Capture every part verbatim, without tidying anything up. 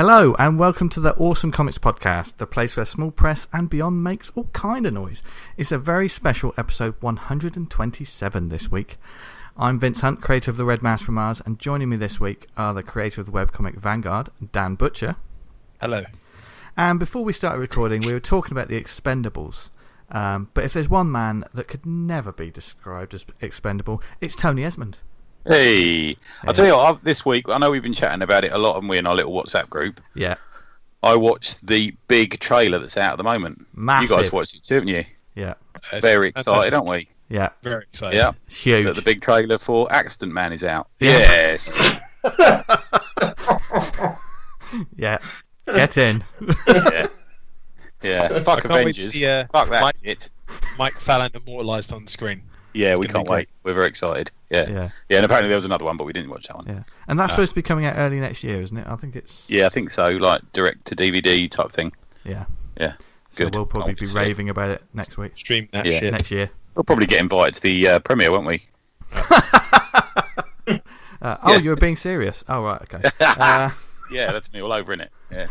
Hello and welcome to the Awesome Comics Podcast, the place where small press and beyond makes all kind of noise. It's a very special episode one hundred twenty-seven this week. I'm Vince Hunt, creator of The Red Mouse from Mars, and joining me this week are the creator of the webcomic Vanguard, Dan Butcher. Hello. And before we started recording, we were talking about the Expendables. Um, but if there's one man that could never be described as expendable, it's Tony Esmond. Hey, yeah. I'll tell you what, I've, this week, I know we've been chatting about it a lot and we're in our little WhatsApp group. Yeah. I watched the big trailer that's out at the moment. Massive. You guys watched it too, haven't you? Yeah. It's Very excited, fantastic. aren't we? Yeah. Very excited. Yeah. It's huge. That the big trailer for Accident Man is out. Yeah. Yes. Yeah. Get in. Yeah. Yeah. Fuck I can't wait to Avengers. see, uh, Fuck that Mike- shit. Mike Fallon immortalised on the screen. Yeah, It's we gonna can't be wait. We're very excited. Yeah. Yeah. Yeah, and apparently there was another one, but we didn't watch that one. Yeah. And that's Ah. supposed to be coming out early next year, isn't it? I think it's... Yeah, I think so. Like direct to D V D type thing. Yeah. Yeah. So Good. we'll probably Can't wait be to see it. raving about it next week. Stream that Yeah. shit. Next year. We'll probably get invited to the uh, premiere, won't we? Uh, oh, Yeah. you were being serious. Oh, right, okay. Uh, Yeah, that's me all over, innit? Yeah.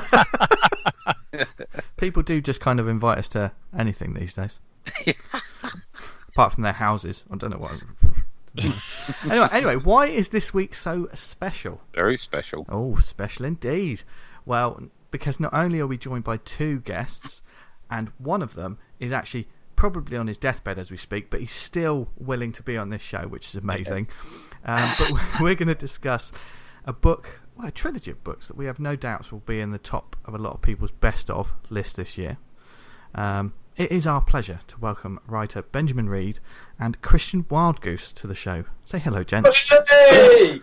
people do just kind of invite us to anything these days. Apart from their houses. I don't know what... anyway, anyway, why is this week so special? Very special. Oh, special indeed. Well, because not only are we joined by two guests, and one of them is actually probably on his deathbed as we speak, but he's still willing to be on this show, which is amazing. Um, but we're going to discuss a book, well, a trilogy of books that we have no doubts will be in the top of a lot of people's best of list this year. Um, it is our pleasure to welcome writer Benjamin Reed and Christian Wildgoose to the show. Say hello, gents. Hey!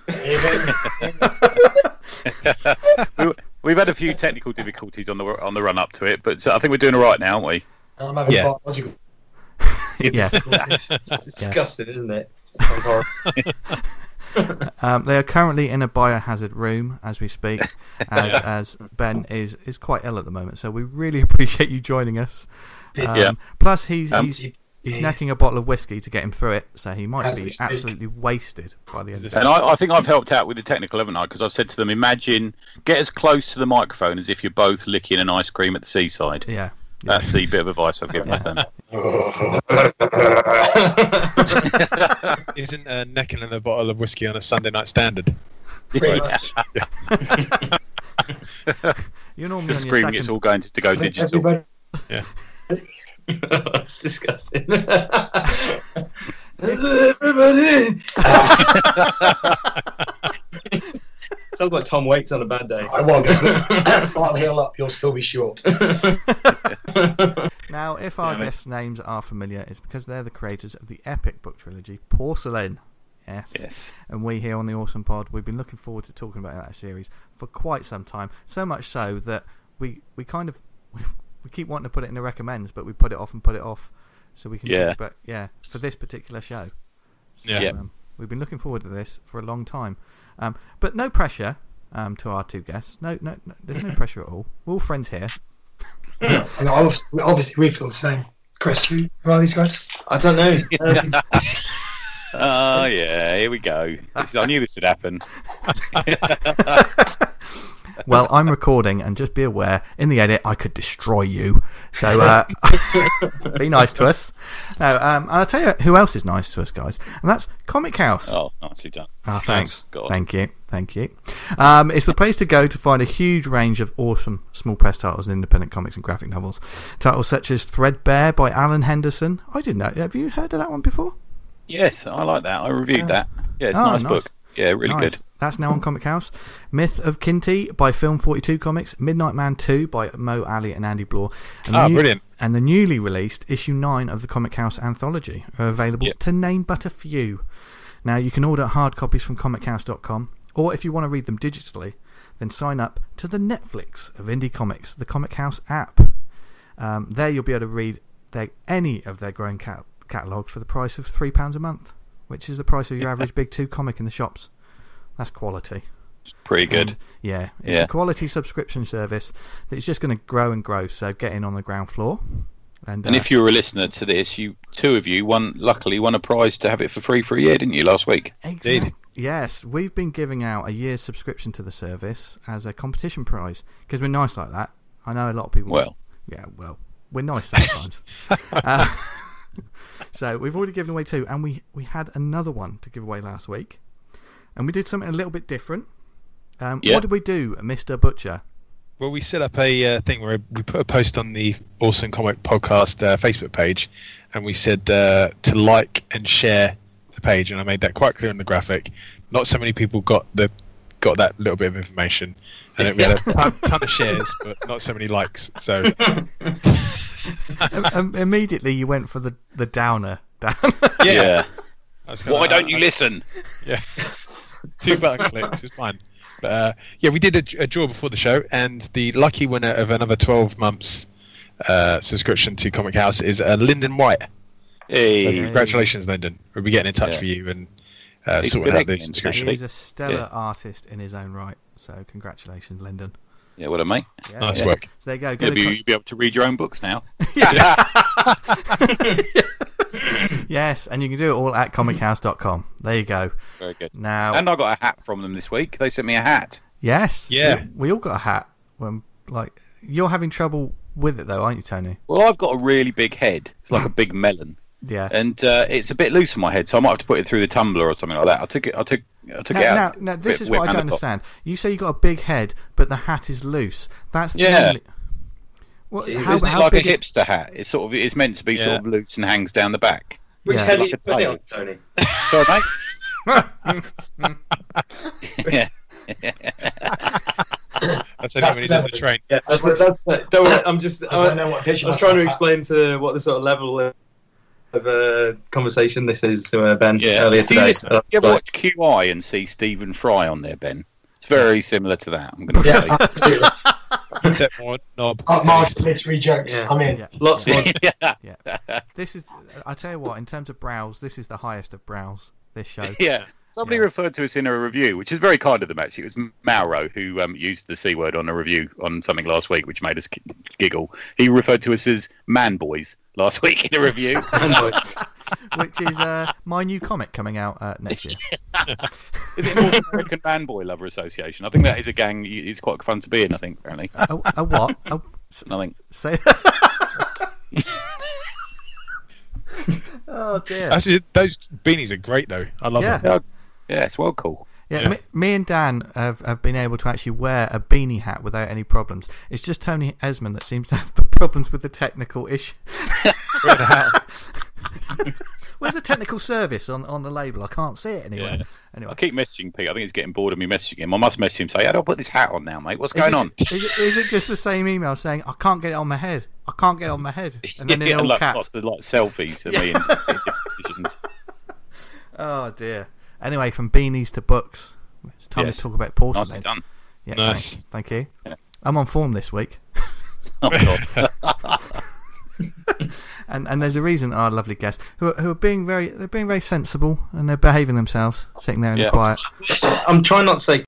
we, we've had a few technical difficulties on the on the run up to it, but uh, I think we're doing all right now, aren't we? I'm having Yeah. biological. Yeah. It's, it's disgusting, isn't it? Sounds horrible. Um, they are currently in a biohazard room as we speak, as, as Ben is, is quite ill at the moment. So we really appreciate you joining us. Um, Yeah. Plus, he's Um, he's he's necking a bottle of whiskey to get him through it, so he might As be we speak. absolutely wasted by the end of Is it. And I, I think I've helped out with the technical, haven't I? Because I've said to them, imagine, get as close to the microphone as if you're both licking an ice cream at the seaside. Yeah. That's the bit of advice I've given them. Isn't uh, necking in a bottle of whiskey on a Sunday night standard? Pretty much. You're normally Just on your screaming it's second. all going to, to go digital. Everybody... Yeah. It's disgusting. Everybody! Sounds like Tom Waits on a bad day. I won't. I'll heal up. You'll still be short. Now, if our Damn it. guests' names are familiar, it's because they're the creators of the epic book trilogy Porcelain. Yes. Yes. And we here on the Awesome Pod, we've been looking forward to talking about that series for quite some time. So much so that we we kind of we keep wanting to put it in the recommends, but we put it off and put it off so we can Yeah. talk about yeah for this particular show. So, Yeah. Um, we've been looking forward to this for a long time, um, but no pressure um, to our two guests. No, no, no, there's no pressure at all. We're all friends here. And obviously, obviously, we feel the same. Chris, who who are these guys? I don't know. Um, Oh, yeah, here we go. This, I knew this would happen. Well, I'm recording, and just be aware, in the edit, I could destroy you. So, uh, be nice to us. No, um, and I'll tell you who else is nice to us, guys, and that's Comic House. Oh, nicely done. Ah, thanks. God. Thank you. Thank you. Um, it's the place to go to find a huge range of awesome small press titles and independent comics and graphic novels. Titles such as Threadbare by Alan Henderson. I didn't know. Have you heard of that one before? Yes, I like that. I reviewed that. Yeah, it's Oh, a nice, nice. book. Yeah, really Nice. good. That's now on Comic House. Myth of Kinty by Film forty-two Comics. Midnight Man two by Mo Ali and Andy Bloor. And Ah, the new- brilliant. And the newly released issue nine of the Comic House anthology are available Yep. to name but a few. Now, you can order hard copies from comic house dot com, or if you want to read them digitally, then sign up to the Netflix of indie comics, the Comic House app. Um, there you'll be able to read their, any of their growing cat- catalogue for the price of three pounds a month, which is the price of your average Big Two comic in the shops. That's quality. It's pretty good. And, yeah, it's Yeah. a quality subscription service that's just going to grow and grow, so get in on the ground floor. And, And uh, if you were a listener to this, you two of you won. Luckily, won a prize to have it for free for a year, didn't you? Last week. Exact- Yes, we've been giving out a year's subscription to the service as a competition prize because we're nice like that. I know a lot of people. Well, yeah, well, we're nice sometimes. uh, so we've already given away two, and we we had another one to give away last week, and we did something a little bit different. Um, yeah. What did we do, Mister Butcher? Well, we set up a uh, thing where we put a post on the Awesome Comic Podcast uh, Facebook page, and we said uh, to like and share the page, and I made that quite clear in the graphic. Not so many people got the got that little bit of information, and it, we had a ton, ton of shares, but not so many likes. So um, immediately you went for the the downer. Down. yeah. yeah. Why like, don't you I, listen? Yeah, two button clicks is fine. But uh, yeah, we did a, a draw before the show, and the lucky winner of another twelve months uh, subscription to Comic House is uh, Lyndon White. Hey. So congratulations, Lyndon. We'll be getting in touch yeah. with you and uh, sorting out this subscription. He's a stellar yeah. artist in his own right, so congratulations, Lyndon. Yeah, what a mate. Yeah, nice yeah. work. So there you go. go You'll be, co- you'll be able to read your own books now. Yes, and you can do it all at comic house dot com. There you go. Very good. Now, and I got a hat from them this week. They sent me a hat. Yes. Yeah. We, we all got a hat. When like you're having trouble with it though, aren't you, Tony? Well, I've got a really big head. It's like a big melon. Yeah. And uh, it's a bit loose on my head, so I might have to put it through the tumbler or something like that. I took it. I took. I took now, it out. Now, now this bit, is what I don't understand. You say you got a big head, but the hat is loose. That's the yeah. only... Well, Isn't how, it how like a big is... hipster hat? It's sort of. It's meant to be Yeah. sort of loose and hangs down the back. Which Yeah. head are Like you a putting tiger. on, Tony? Sorry, mate. yeah. That's only when he's on the train. Yeah, that's, that's, that's, that's don't worry, I'm just. I I, don't know what picture I was trying to explain to what the sort of level of uh, conversation this is to uh, Ben Yeah. earlier Do you, today. listen, Uh, you ever like- watch Q I and see Stephen Fry on there, Ben? It's very similar to that. I'm going to Yeah, say. absolutely. Except more knob. Uh, Mark literary jokes. Yeah. I'm in. Yeah. Lots more. yeah. Yeah. This is. I tell you what. In terms of brows, this is the highest of brows. This show. Yeah. Somebody Yeah. referred to us in a review, which is very kind of them, actually. It was Mauro who um, used the C word on a review on something last week, which made us g- giggle. He referred to us as man boys last week in a review. Which is uh, my new comic coming out uh, next year. Is it North American Man Boy Lover Association? I think that is a gang. It's quite fun to be in, I think, apparently. A, a what? A, s- Nothing. Say. Oh dear. Actually, those beanies are great though. I love Yeah. them. Yeah, it's well cool. Yeah, Yeah. Me, me and Dan have, have been able to actually wear a beanie hat without any problems. It's just Tony Esmond that seems to have the problems with the technical issue. Wear the hat. Where's the technical service on, on the label? I can't see it anywhere. Yeah. Anyway, I keep messaging Pete. I think he's getting bored of me messaging him. I must message him say, how do I put this hat on now, mate? What's is going it, on? ju- Is it, is it just the same email saying, I can't get it on my head? I can't get it on my head. And then in yeah, all like, caps. lots of like selfies of me in different positions. Oh dear. Anyway, from beanies to books. It's time Yes. to talk about porcelain. Nicely done. Yeah, Nice. Thank, thank you. Yeah. I'm on form this week. Oh, God. And and there's a reason our lovely guests who are, who are being very they're being very sensible and they're behaving themselves, sitting there in Yeah. the quiet. I'm trying not to say.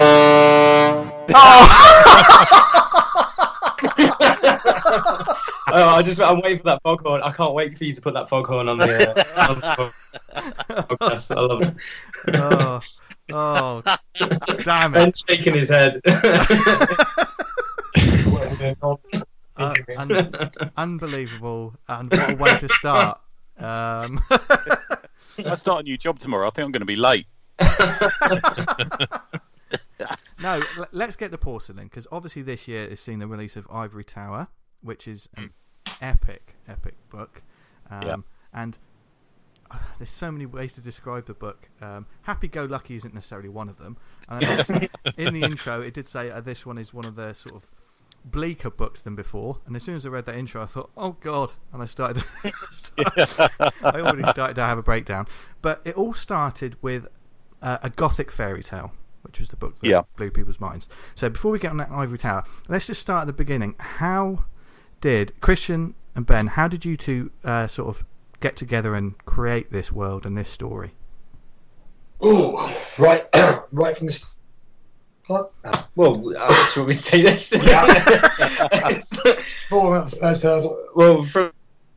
Oh, I just I'm waiting for that foghorn. I can't wait for you to put that foghorn on the, uh, on the podcast. I love it. Oh, oh, damn Ben it! shaking his head. Uh, un- unbelievable, and what a way to start. Um, I start a new job tomorrow. I think I'm going to be late. no, l- let's get to porcelain because obviously this year has seen the release of Ivory Tower, which is an epic, epic book. Um, Yeah. And uh, there's so many ways to describe the book. Um, Happy Go Lucky isn't necessarily one of them. And obviously in the intro, it did say uh, this one is one of the sort of bleaker books than before. And as soon as I read that intro, I thought, "Oh God!" And I started. I already started to have a breakdown. But it all started with uh, a gothic fairy tale, which was the book that Yeah. blew people's minds. So before we get on that Ivory Tower, let's just start at the beginning. How did Christian and Ben? How did you two uh, sort of get together and create this world and this story? Oh, right, right from the start. Oh, Well, uh, do you want me to say this? Four at the first hurdle. Well, from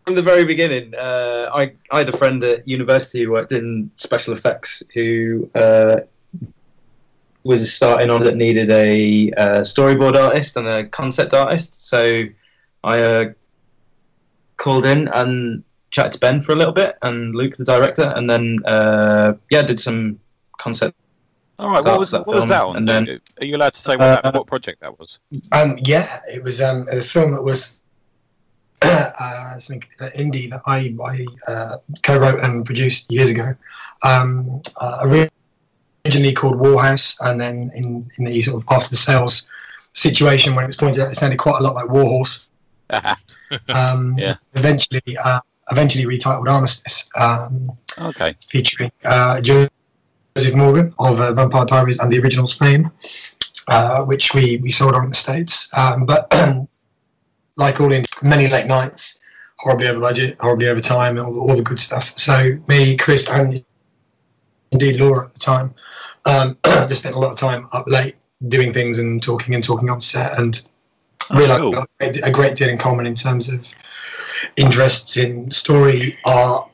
the very beginning, uh, I, I had a friend at university who worked in special effects who uh, was starting on that needed a uh, storyboard artist and a concept artist. So I uh, called in and chatted to Ben for a little bit, and Luke, the director, and then uh, yeah, did some concept. All right, what was that? What was that on? And then, are you allowed to say what, uh, that, what project that was? Um, yeah, it was um, a film that was uh, something uh, indie that I, I uh, co-wrote and produced years ago. Um, uh, originally called Warhouse, and then in, in the sort of after the sales situation, when it was pointed out, it sounded quite a lot like Warhorse. um, Yeah. Eventually, uh, eventually retitled Armistice. Um, Okay. Featuring uh, Joseph Morgan of uh, Vampire Diaries and the Originals fame, uh, which we, we sold on in the States. Um, but like all in many late nights, horribly over budget, horribly over time, and all, all the good stuff. So me, Chris, and indeed Laura at the time, um, just spent a lot of time up late doing things and talking and talking on set, and realised cool. we got a great deal in common in terms of interests in story, art,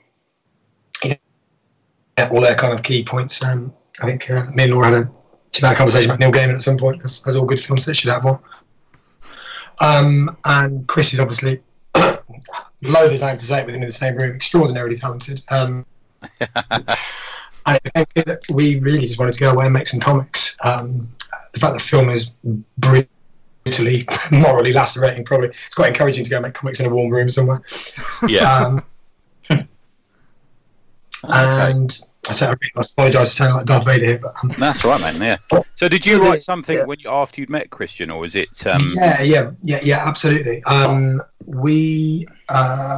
yeah, all their kind of key points. Um, I think uh, me and Laura had a two-hour conversation about Neil Gaiman at some point, as, as all good films that should have one. Um, and Chris is obviously, loath as I am to say it with him in the same room, extraordinarily talented. Um, and it became clear that we really just wanted to go away and make some comics. Um, the fact that film is brutally, morally lacerating, probably, it's quite encouraging to go make comics in a warm room somewhere. Yeah. Um, And I said, I really apologise for sounding like Darth Vader here, but um, That's all right, man. Yeah. So, did you write something yeah. when you, after you'd met Christian, or was it? Um... yeah, yeah, yeah, yeah, absolutely. Um, we uh,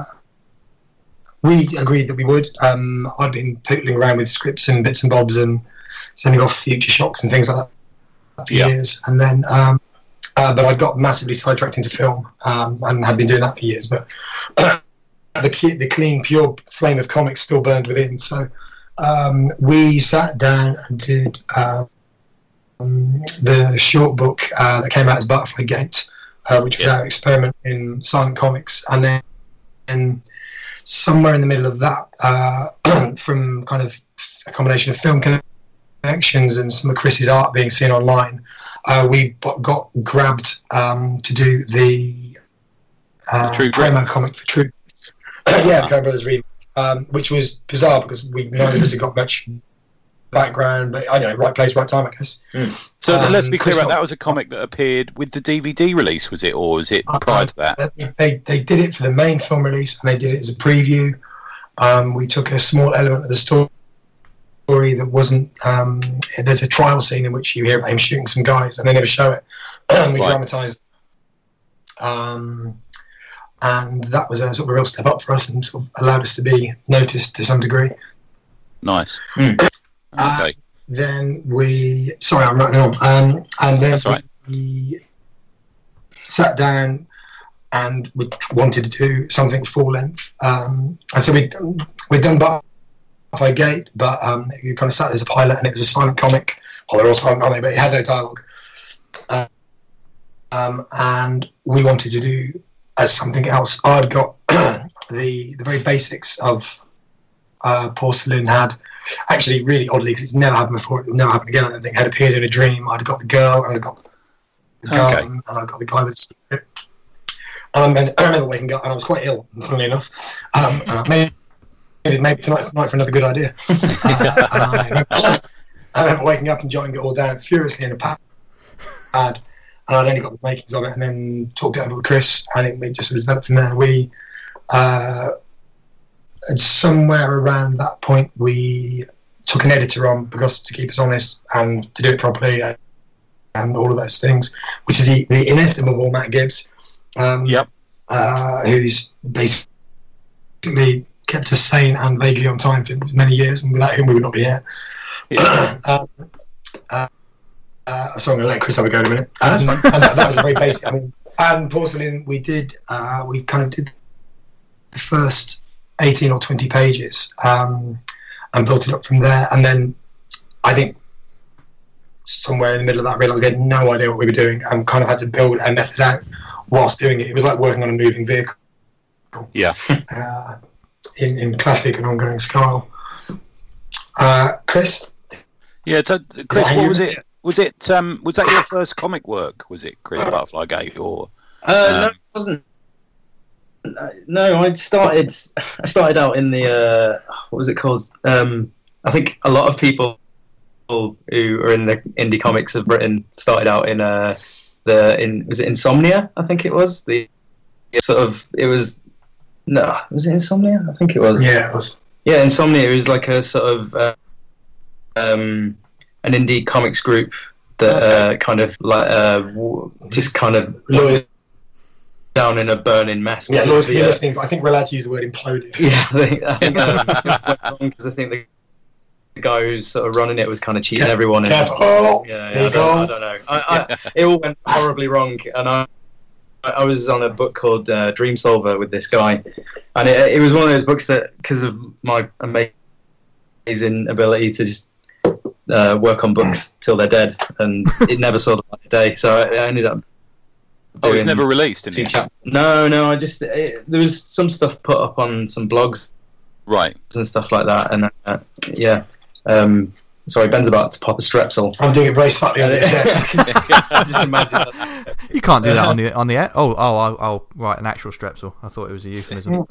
we agreed that we would. Um, I'd been pootling around with scripts and bits and bobs and sending off Future Shocks and things like that for Yeah. years, and then um, uh, but I got massively sidetracked into film um, and had been doing that for years, but. The, the clean, pure flame of comics still burned within. So um, we sat down and did um, the short book uh, that came out as Butterfly Gate, uh, which was Yeah. our experiment in silent comics. And then and somewhere in the middle of that, uh, from kind of a combination of film connections and some of Chris's art being seen online, uh, we got grabbed um, to do the, uh, The True Grit. promo comic for True. yeah, Coen Brothers remake, um, which was bizarre because we neither of us had got much background, but I don't know, right place, right time, I guess. Mm. So Um, let's be clear Chris about Rock- that. Was a comic that appeared with the D V D release, was it, or was it prior to that? They, they they did it for the main film release, and they did it as a preview. Um, we took a small element of the story that wasn't. Um, there's a trial scene in which you hear about him shooting some guys, and they never show it. we Right. dramatised. Um, and that was a sort of a real step up for us, and sort of allowed us to be noticed to some degree. Nice. Mm. Uh, Okay. Then we, sorry, I'm writing on. Um, and then That's right. we sat down and we wanted to do something full length. Um, and so we we'd done Butterfly Gate, but um, you kind of sat there as a pilot, and it was a silent comic. Well, they're all silent, aren't they? But it had no dialogue. Uh, um, and we wanted to do as something else. I'd got the the very basics of uh, Porcelain had. Actually, really oddly, because it's never happened before, it will never happen again, I don't think, had appeared in a dream. I'd got the girl, and I'd got the gun, Okay. and I'd got the guy with the secret. And I remember, I remember waking up, and I was quite ill, funnily enough. Um, and I maybe, maybe tonight's the night for another good idea. uh, and I, remember, I remember waking up and jotting it all down furiously in a pad, and I'd only got the makings of it, and then talked it over with Chris, and it, it just sort of developed from there. We... Uh, And somewhere around that point, we took an editor on because to keep us honest and to do it properly uh, and all of those things, which is the, the inestimable Matt Gibbs, um, Yep. uh, who's basically kept us sane and vaguely on time for many years, and without him we would not be here. Yeah. um, uh, uh, so I'm going to let Chris have a go in a minute. Um, and that, that was a very basic. I mean, and Porcelain, we did. Uh, we kind of did the first eighteen or twenty pages um, and built it up from there, and then I think somewhere in the middle of that I realised we had no idea what we were doing and kind of had to build a method out whilst doing it. It was like working on a moving vehicle. Yeah. Uh, in, in classic and ongoing style. Uh, Chris? Yeah, so, Chris, that what you? was it? Was it? Um, was that your first comic work? Was it Chris Butterfly Gate or? Uh, no, Um, it wasn't. No, I started. I started out in the uh, what was it called? Um, I think a lot of people who are in the indie comics of Britain started out in uh, the in was it Insomnia? I think it was the sort of it was no was it Insomnia? I think it was. Yeah, it was. Yeah, Insomnia. It was like a sort of uh, um, an indie comics group that uh, kind of like uh, w- just kind of Lawyers. down in a burning mess. Yeah, lawyers, yeah. listening, but I think we're allowed to use the word imploded. Yeah, I think, I think um, it went wrong because I think the, the guy who's sort of running it was kind of cheating Yeah, everyone. And, careful. Yeah, There yeah, you I, don't, I go. don't know. I, I, it all went horribly wrong, and I, I was on a book called uh, Dream Solver with this guy, and it, it was one of those books that, because of my amazing ability to just uh, work on books till they're dead, and it never saw the light of day. So I, I ended up. Oh, it's doing never released in two the chapters. No, no. I just it, there was some stuff put up on some blogs Right. and stuff like that, and uh, yeah. Um, sorry, Ben's about to pop a strepsil. I'm doing it very subtly under your desk. Just imagine that. You can't do that on the on the air. Oh, oh, I'll, I'll write an actual strepsil. I thought it was a euphemism.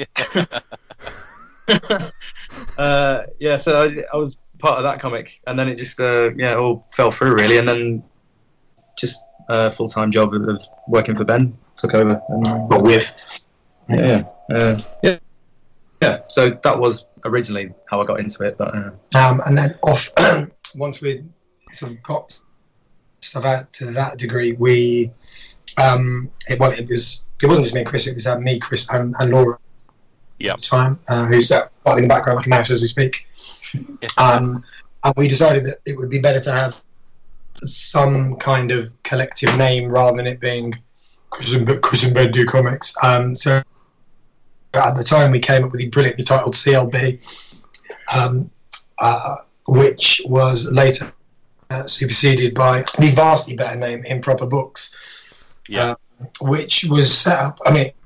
uh, yeah, so I, I was part of that comic, and then it just uh, yeah, it all fell through really, and then just a full time job of, of working for Ben took over. And, uh, But with. yeah, uh, yeah, yeah. So that was originally how I got into it, but uh, Um, and then off, once we sort of got stuff out to that degree, we, um, it, well, it was, it wasn't just me and Chris, it was uh, me, Chris, and, and Laura Yeah. at the time, uh, who's sat right in the background like a mouse as we speak. Yeah. Um, and we decided that it would be better to have some kind of collective name rather than it being Chris and, Chris and Ben Do Comics. Um, so at the time we came up with the brilliantly titled C L B, um, uh, which was later uh, superseded by the vastly better name Improper Books, Yeah. uh, which was set up. I mean,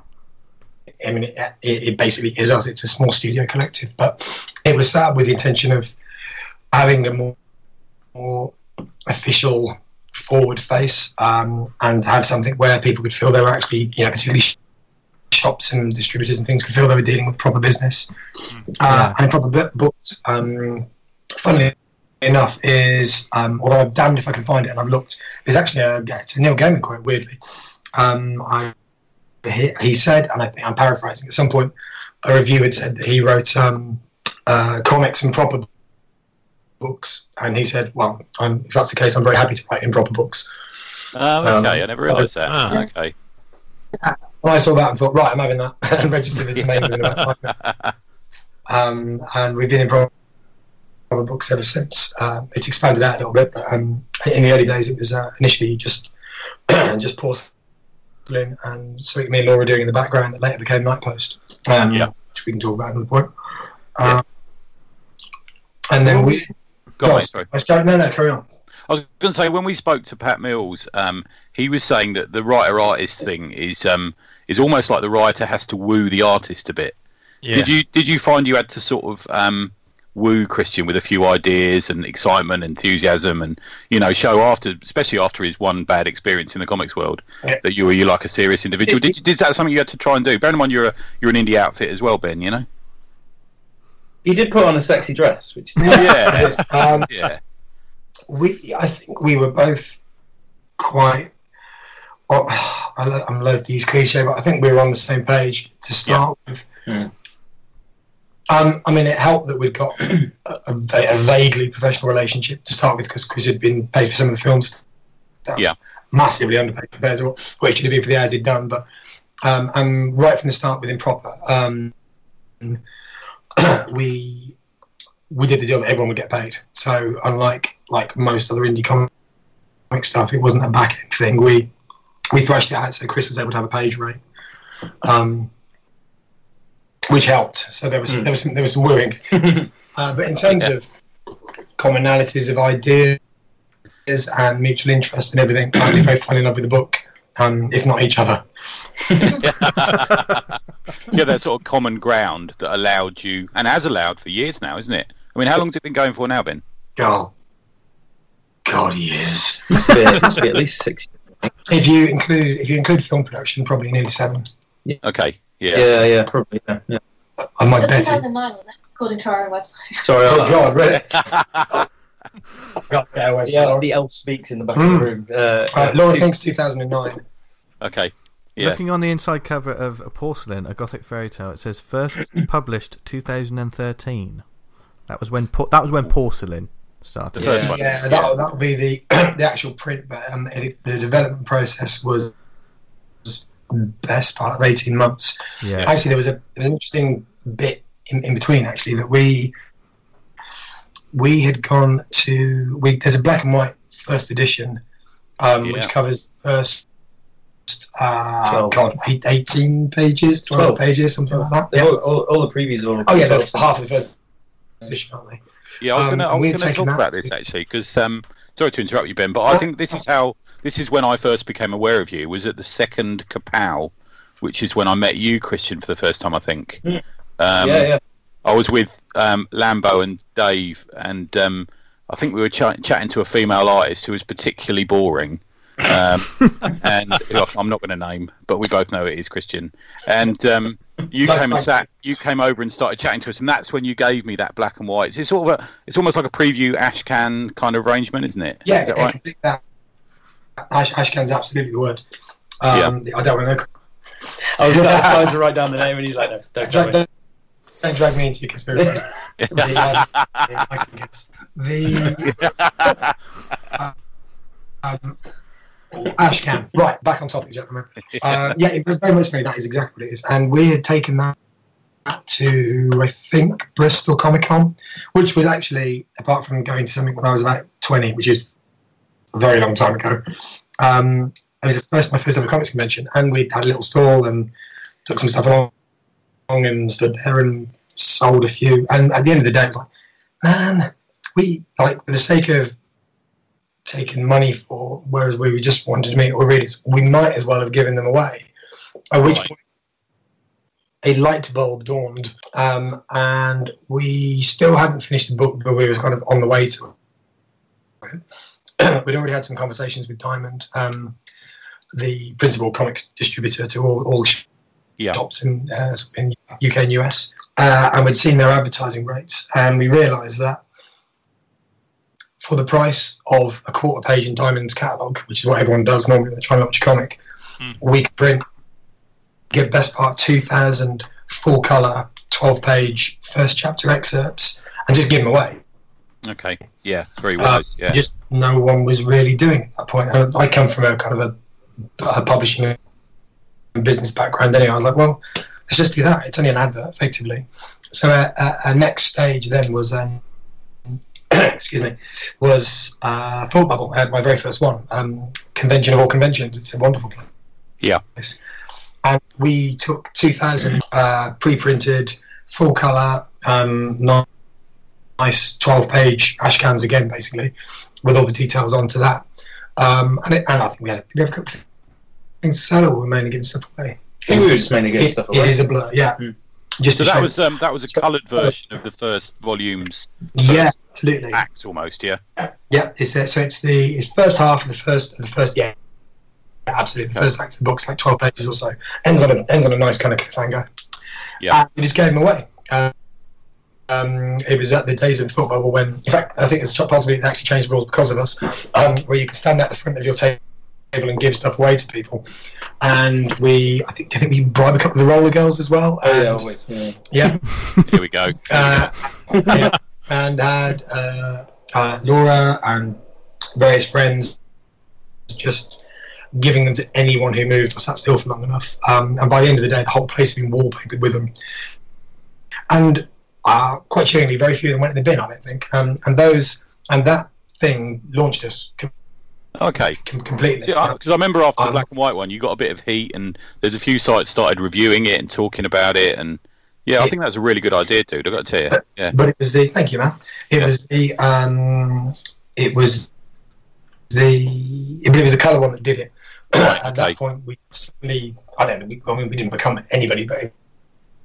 I mean, it, it, it basically is us. It's a small studio collective, but it was set up with the intention of having a more, more official forward face, um, and have something where people could feel they were actually, you know, particularly shops and distributors and things could feel they were dealing with proper business. Uh, and Improper Bu- Books, um, funnily enough, is, um, although I'm damned if I can find it, and I've looked, there's actually a, it's a Neil Gaiman quote, weirdly. Um, I, he, he said, and I think I'm paraphrasing, at some point a review had said that he wrote um, uh, comics and proper books, and he said, well, I'm, if that's the case, I'm very happy to write improper books. Oh, okay. Um, I never realised that. Ah. Okay. When I saw that and thought, right, I'm having that, and registered the domain within about five minutes. Um, and we've been in proper books ever since. Uh, it's expanded out a little bit, but um, in the early days it was uh, initially just just porcelain and something me and Laura were doing in the background that later became Night Post, um, Yeah. which we can talk about at another point. Uh, and then we... Go on, Go on, mate, sorry. I start, no, no, carry on. I was going to say, when we spoke to Pat Mills, um, he was saying that the writer-artist thing is um, is almost like the writer has to woo the artist a bit. Yeah. Did you did you find you had to sort of um, woo Christian with a few ideas and excitement, enthusiasm, and you know, show after, especially after his one bad experience in the comics world, Yeah. that you were you like a serious individual? Did, did that something you had to try and do? Bear in mind, you're a you're an indie outfit as well, Ben. You know. he did put on a sexy dress, which Yeah. um, Yeah. we, I think we were both quite. Well, I lo- I'm loath to use cliche, but I think we were on the same page to start with. Mm. Um, I mean, it helped that we'd got a, a, va- a vaguely professional relationship to start with, because Chris had been paid for some of the films. Yeah. Massively underpaid compared to what, what it should have been for the hours he'd done. But um, and right from the start with Improper, um, we we did the deal that everyone would get paid. So unlike like most other indie comic stuff, it wasn't a back end thing. We we thrashed it out, so Chris was able to have a page rate, um, which helped. So there was Mm. there was some, there was some wooing. uh, but in terms Yeah. of commonalities of ideas and mutual interest and everything, I think we both fell in love with the book, um, if not each other. you had that sort of common ground that allowed you, and has allowed for years now, isn't it? I mean, how long's it been going for now, Ben? God, God, years. Must be, must be at least six. If you include if you include film production, probably nearly seven. Okay, yeah. Yeah, yeah, probably. Yeah, yeah. I might It was bet two it. thousand nine, was it? According to our own website. Sorry, Oh I- God, really? God, yeah, wait, yeah, sorry. the elf speaks in the back Mm. of the room. Uh, Right, Laura thinks two thousand nine. Okay, yeah. Looking on the inside cover of A Porcelain, A Gothic Fairy Tale, it says first published two thousand thirteen. That was when por- that was when Porcelain started. The first Yeah. one. Yeah, that that would be the the actual print, but um, it, the development process was was the best part of eighteen months. Yeah. Actually, there was a there was an interesting bit in, in between. Actually, that we we had gone to we there's a black and white first edition, um, Yeah. which covers the first uh, Twelve. God eight, eighteen pages, twelve, Twelve. pages, something like that. All, all, all the previews are all. Oh yeah, that's half of the first edition, aren't they? Yeah, I was Um, going to. I and we was had going to taken talk that about this to- actually because um, sorry to interrupt you, Ben, but I think this is how this is when I first became aware of you. Was at the second Kapow, which is when I met you, Christian, for the first time. I think. Mm. Um, yeah, yeah. I was with um, Lambo and Dave, and um, I think we were ch- chatting to a female artist who was particularly boring. Um, and who I'm not going to name, but we both know it is Christian. And um, you That's came and fine. sat. You came over and started chatting to us, and that's when you gave me that black and white. It's sort of a. It's almost like a preview Ashcan kind of arrangement, isn't it? Yeah, is that yeah, right? complete that. Ash, Ashcan's absolutely the word. Um, I don't want to know. I was starting to write down the name, and he's like, "No, don't tell Don't, me." don't, don't drag me into your conspiracy. the, um, yeah, I can guess. The uh, um, Ashcan. Right, back on topic, gentlemen. Uh, yeah, it was very much me. That is exactly what it is. And we had taken that to, I think, Bristol Comic Con, which was actually, apart from going to something when I was about twenty, which is a very long time ago, um, it was the first, my first ever comics convention, and we had a little stall and took some stuff along and stood there and sold a few. And at the end of the day, I was like, man, we, like, for the sake of taking money for, whereas we just wanted to meet our readers, we might as well have given them away. At which Right. point, a light bulb dawned, um, and we still hadn't finished the book, but we were kind of on the way to it. We'd already had some conversations with Diamond, um, the principal comics distributor to all, all Yeah. shops in, uh, in U K and U S, uh, and we'd seen their advertising rates, and we realised that for the price of a quarter page in Diamond's catalogue, which is what everyone does normally when they're trying to launch a comic, Hmm. we could print, get best part two thousand full colour, twelve page first chapter excerpts, and just give them away. Okay. Yeah. It's very Uh, wise. yeah. Just no one was really doing it at that point. And I come from a kind of a, a publishing and business background anyway. I was like, well, let's just do that. It's only an advert, effectively. So our uh, uh, next stage then was, um, excuse me, was uh, Thought Bubble. I had my very first one, um, Convention of All Conventions. It's a wonderful place. Yeah. And we took two thousand uh, pre-printed, full colour, um, nice twelve-page Ashcans again, basically, with all the details onto that. Um, and, it, and I think we had, we have a couple of things to sell, or we're mainly getting stuff away. I think we were just mainly getting It, stuff it away. is a blur, yeah. Mm. Just So a that shame. was um, that was a coloured version of the first volume's yeah, absolutely. act almost. Yeah. Yeah, it's uh, so it's the it's first half of the first the first yeah, absolutely. The first act of the book's like twelve pages or so. Ends on a ends on a nice kind of cliffhanger. Yeah. And we just gave them away. Uh, um, it was at the days of Thought Bubble when, in fact, I think it's possibly they actually changed the rules because of us, um, where you can stand at the front of your table and give stuff away to people. And we, I think, I think we bribe a couple of the roller girls as well. Oh yeah, and- always. Yeah. yeah. Here we go. Uh, yeah, and had uh, uh, Laura and various friends just giving them to anyone who moved or sat still for long enough. Um, and by the end of the day, the whole place had been wallpapered with them. And uh, quite cheeringly, very few of them went in the bin, I don't think. Um, and those and that thing launched us com- Okay. com- completely. Because I remember after the Um, black and white one, you got a bit of heat, and there's a few sites started reviewing it and talking about it, and yeah, I Yeah. think that's a really good idea, dude. I got to tell you, yeah, But it was the thank you, man. It Yeah. was the um, it was the but it was the colour one that did it. Right, At okay. that point, we suddenly I don't know. We, I mean, we didn't become anybody, but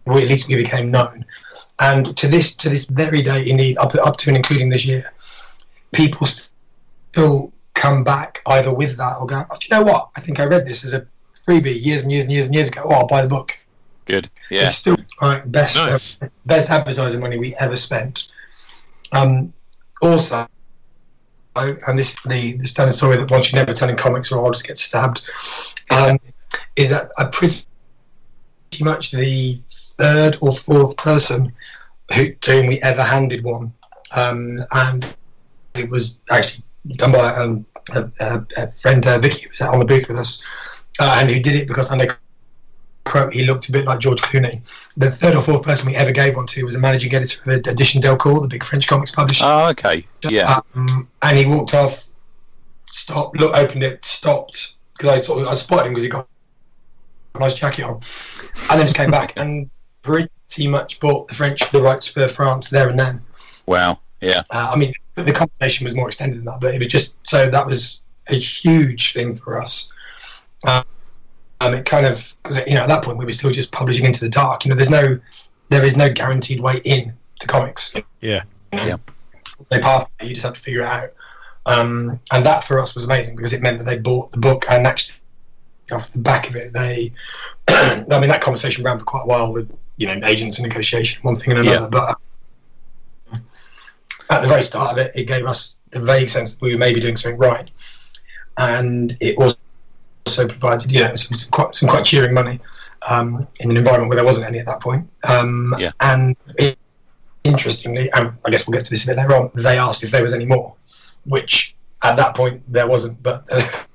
or at least we became known. And to this to this very day, indeed, up up to and including this year, people still come back either with that or go, oh, do you know what? I think I read this as a freebie years and years and years and years ago. Oh, I'll buy the book. Good. Yeah. It's still like best Nice. uh, best advertising money we ever spent. Um, also, and this the the standard story that once you never tell in comics or I'll just get stabbed, um, is that I'm pretty much the third or fourth person who to whom we ever handed one, um, and it was actually done by um, a, a, a friend, uh, Vicky, who was on the booth with us, uh, and who did it because under quote he looked a bit like George Clooney. The third or fourth person we ever gave one to was a managing editor of Edition Delcourt, the big French comics publisher. Oh, okay. Yeah. Um, and he walked off, stopped, looked, opened it, stopped, because I sort of, I spotted him because he got a nice jacket on, and then just came back and pretty much bought the French the rights for France there and then. Wow. Yeah. Uh, I mean, the conversation was more extended than that, but it was just so that was a huge thing for us. Um, um, it kind of, because you know, at that point we were still just publishing into the dark. You know, there's no, there is no guaranteed way in to comics. Yeah. You know? Yeah. No path. You just have to figure it out. Um, and that for us was amazing because it meant that they bought the book and actually off the back of it, they. I mean, that conversation ran for quite a while with you know agents and negotiation, one thing and another, Yeah. but. Uh, At the very start of it, it gave us the vague sense that we were maybe doing something right, and it also provided, you know, some, some quite some quite cheering money um, in an environment where there wasn't any at that point. Um, Yeah. And it, interestingly, and I guess we'll get to this a bit later on, they asked if there was any more, which at that point there wasn't. But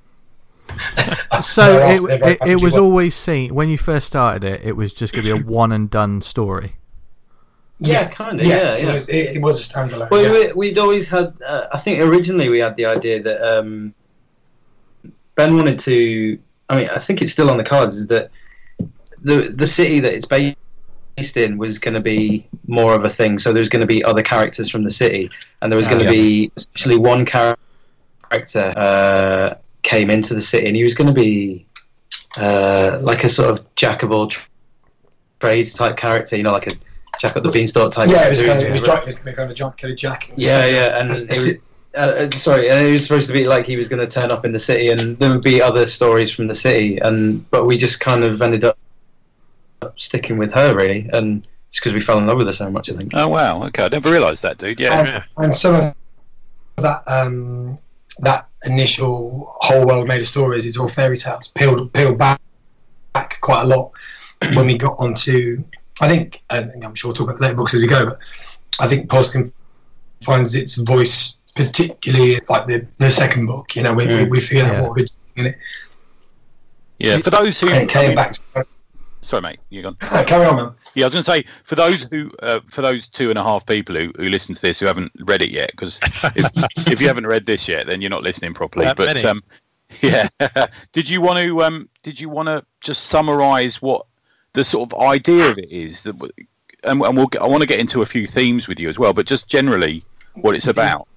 uh, So thereafter, it, they're very it, happy it to was work. always seen, when you first started it, it was just going to be a one and done story. Yeah, kind of. Yeah, Yeah, it yeah. was it, it was a standalone. Well, yeah. we, we'd always had. Uh, I think originally we had the idea that um, Ben wanted to. I mean, I think it's still on the cards. Is that the the city that it's based in was going to be more of a thing. So there's going to be other characters from the city, and there was Oh, going to yeah. be especially one character uh, came into the city, and he was going to be uh, like a sort of jack of all tr- trades type character. You know, like a Jack up the Beanstalk type. Yeah, it was, character. kind of, it He was, was giant, it was going to be kind of a giant killer jack. And Yeah, stuff. yeah, and It's- it was, uh, uh, sorry, and it was supposed to be like he was going to turn up in the city, and there would be other stories from the city, and but we just kind of ended up sticking with her really, and just because we fell in love with her so much, I think. Oh wow. Okay. I never realised that, dude. Yeah. and, and some of that um, that initial whole world made of stories, it's all fairy tales, peeled peeled back, back quite a lot when we got onto. I think, I think I'm sure we'll talk about the later books as we go, but I think Poskin finds its voice particularly like the, the second book. You know, we we, we figured Yeah. out what we're doing in it. Yeah. For those who And it came I mean- back. To, Sorry, mate. You gone? carry on, man. Yeah, I was going to say for those who, uh, for those two and a half people who, who listen to this who haven't read it yet, because if, if you haven't read this yet, then you're not listening properly. That but many. um, yeah, did you want to um, did you want to just summarise what the sort of idea of it is? That, and, and we'll get, I want to get into a few themes with you as well, but just generally what it's about.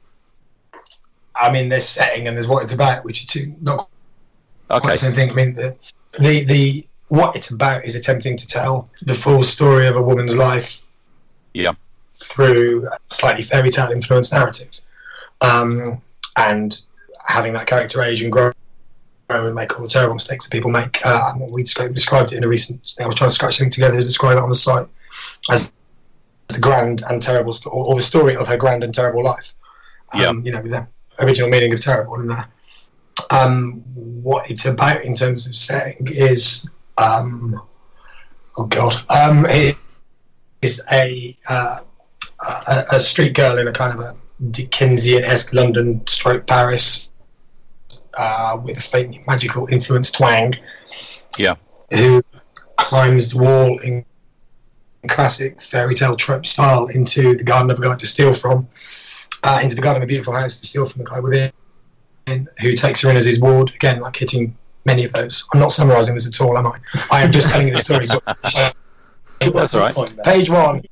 I mean, there's setting and there's what it's about, which are two not quite Okay. the same thing. I mean, the the the what it's about is attempting to tell the full story of a woman's life. Yeah. Through a slightly fairy tale influenced narrative, um, and having that character age and grow and make all the terrible mistakes that people make. Uh, we described, described it in a recent thing. I was trying to scratch something together to describe it on the site as the grand and terrible story, or the story of her grand and terrible life. Um, Yeah. You know, with the original meaning of terrible in there. Um, what it's about in terms of setting is, um, oh god, um, it is a, uh, a a street girl in a kind of a Dickensian-esque London stroke Paris, uh, with a faintly magical influence twang. Yeah. Who climbs the wall in classic fairy tale trope style into the garden of a guy to steal from, uh, into the garden of a beautiful house to steal from the guy within, who takes her in as his ward. Again, like hitting many of those. I'm not summarising this at all, am I? I am just telling you the story. But, uh, That's all right. Page one.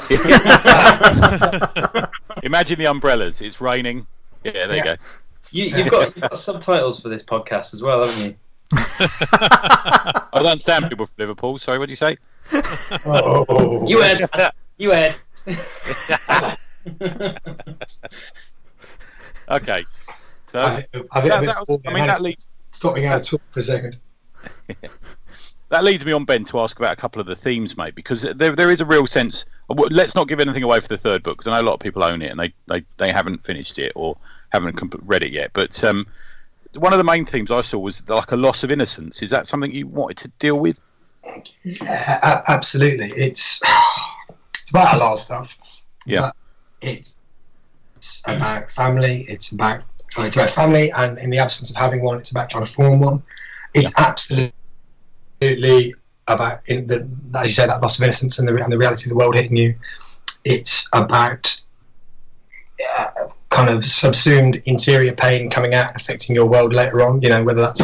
Imagine the umbrellas. It's raining. Yeah, there Yeah. you go. You, you've got you've got subtitles for this podcast as well, haven't you? I don't understand people from Liverpool. Sorry, what did you say? Oh. You had. You had. Okay. So I, I, that, that was, I mean, that leads. Stop me out of talk for a second. That leads me on, Ben, to ask about a couple of the themes, mate, because there there is a real sense. Let's not give anything away for the third book, because I know a lot of people own it and they, they, they haven't finished it or haven't comp- read it yet. But um, one of the main themes I saw was like a loss of innocence. Is that something you wanted to deal with? Yeah, absolutely. It's it's about a lot of stuff. Yeah. It's about family. It's about it's about family, and in the absence of having one, it's about trying to form one. It's yeah. absolutely about in the as you say, that loss of innocence and the and the reality of the world hitting you. It's about uh, kind of subsumed interior pain coming out and affecting your world later on. You know, whether that's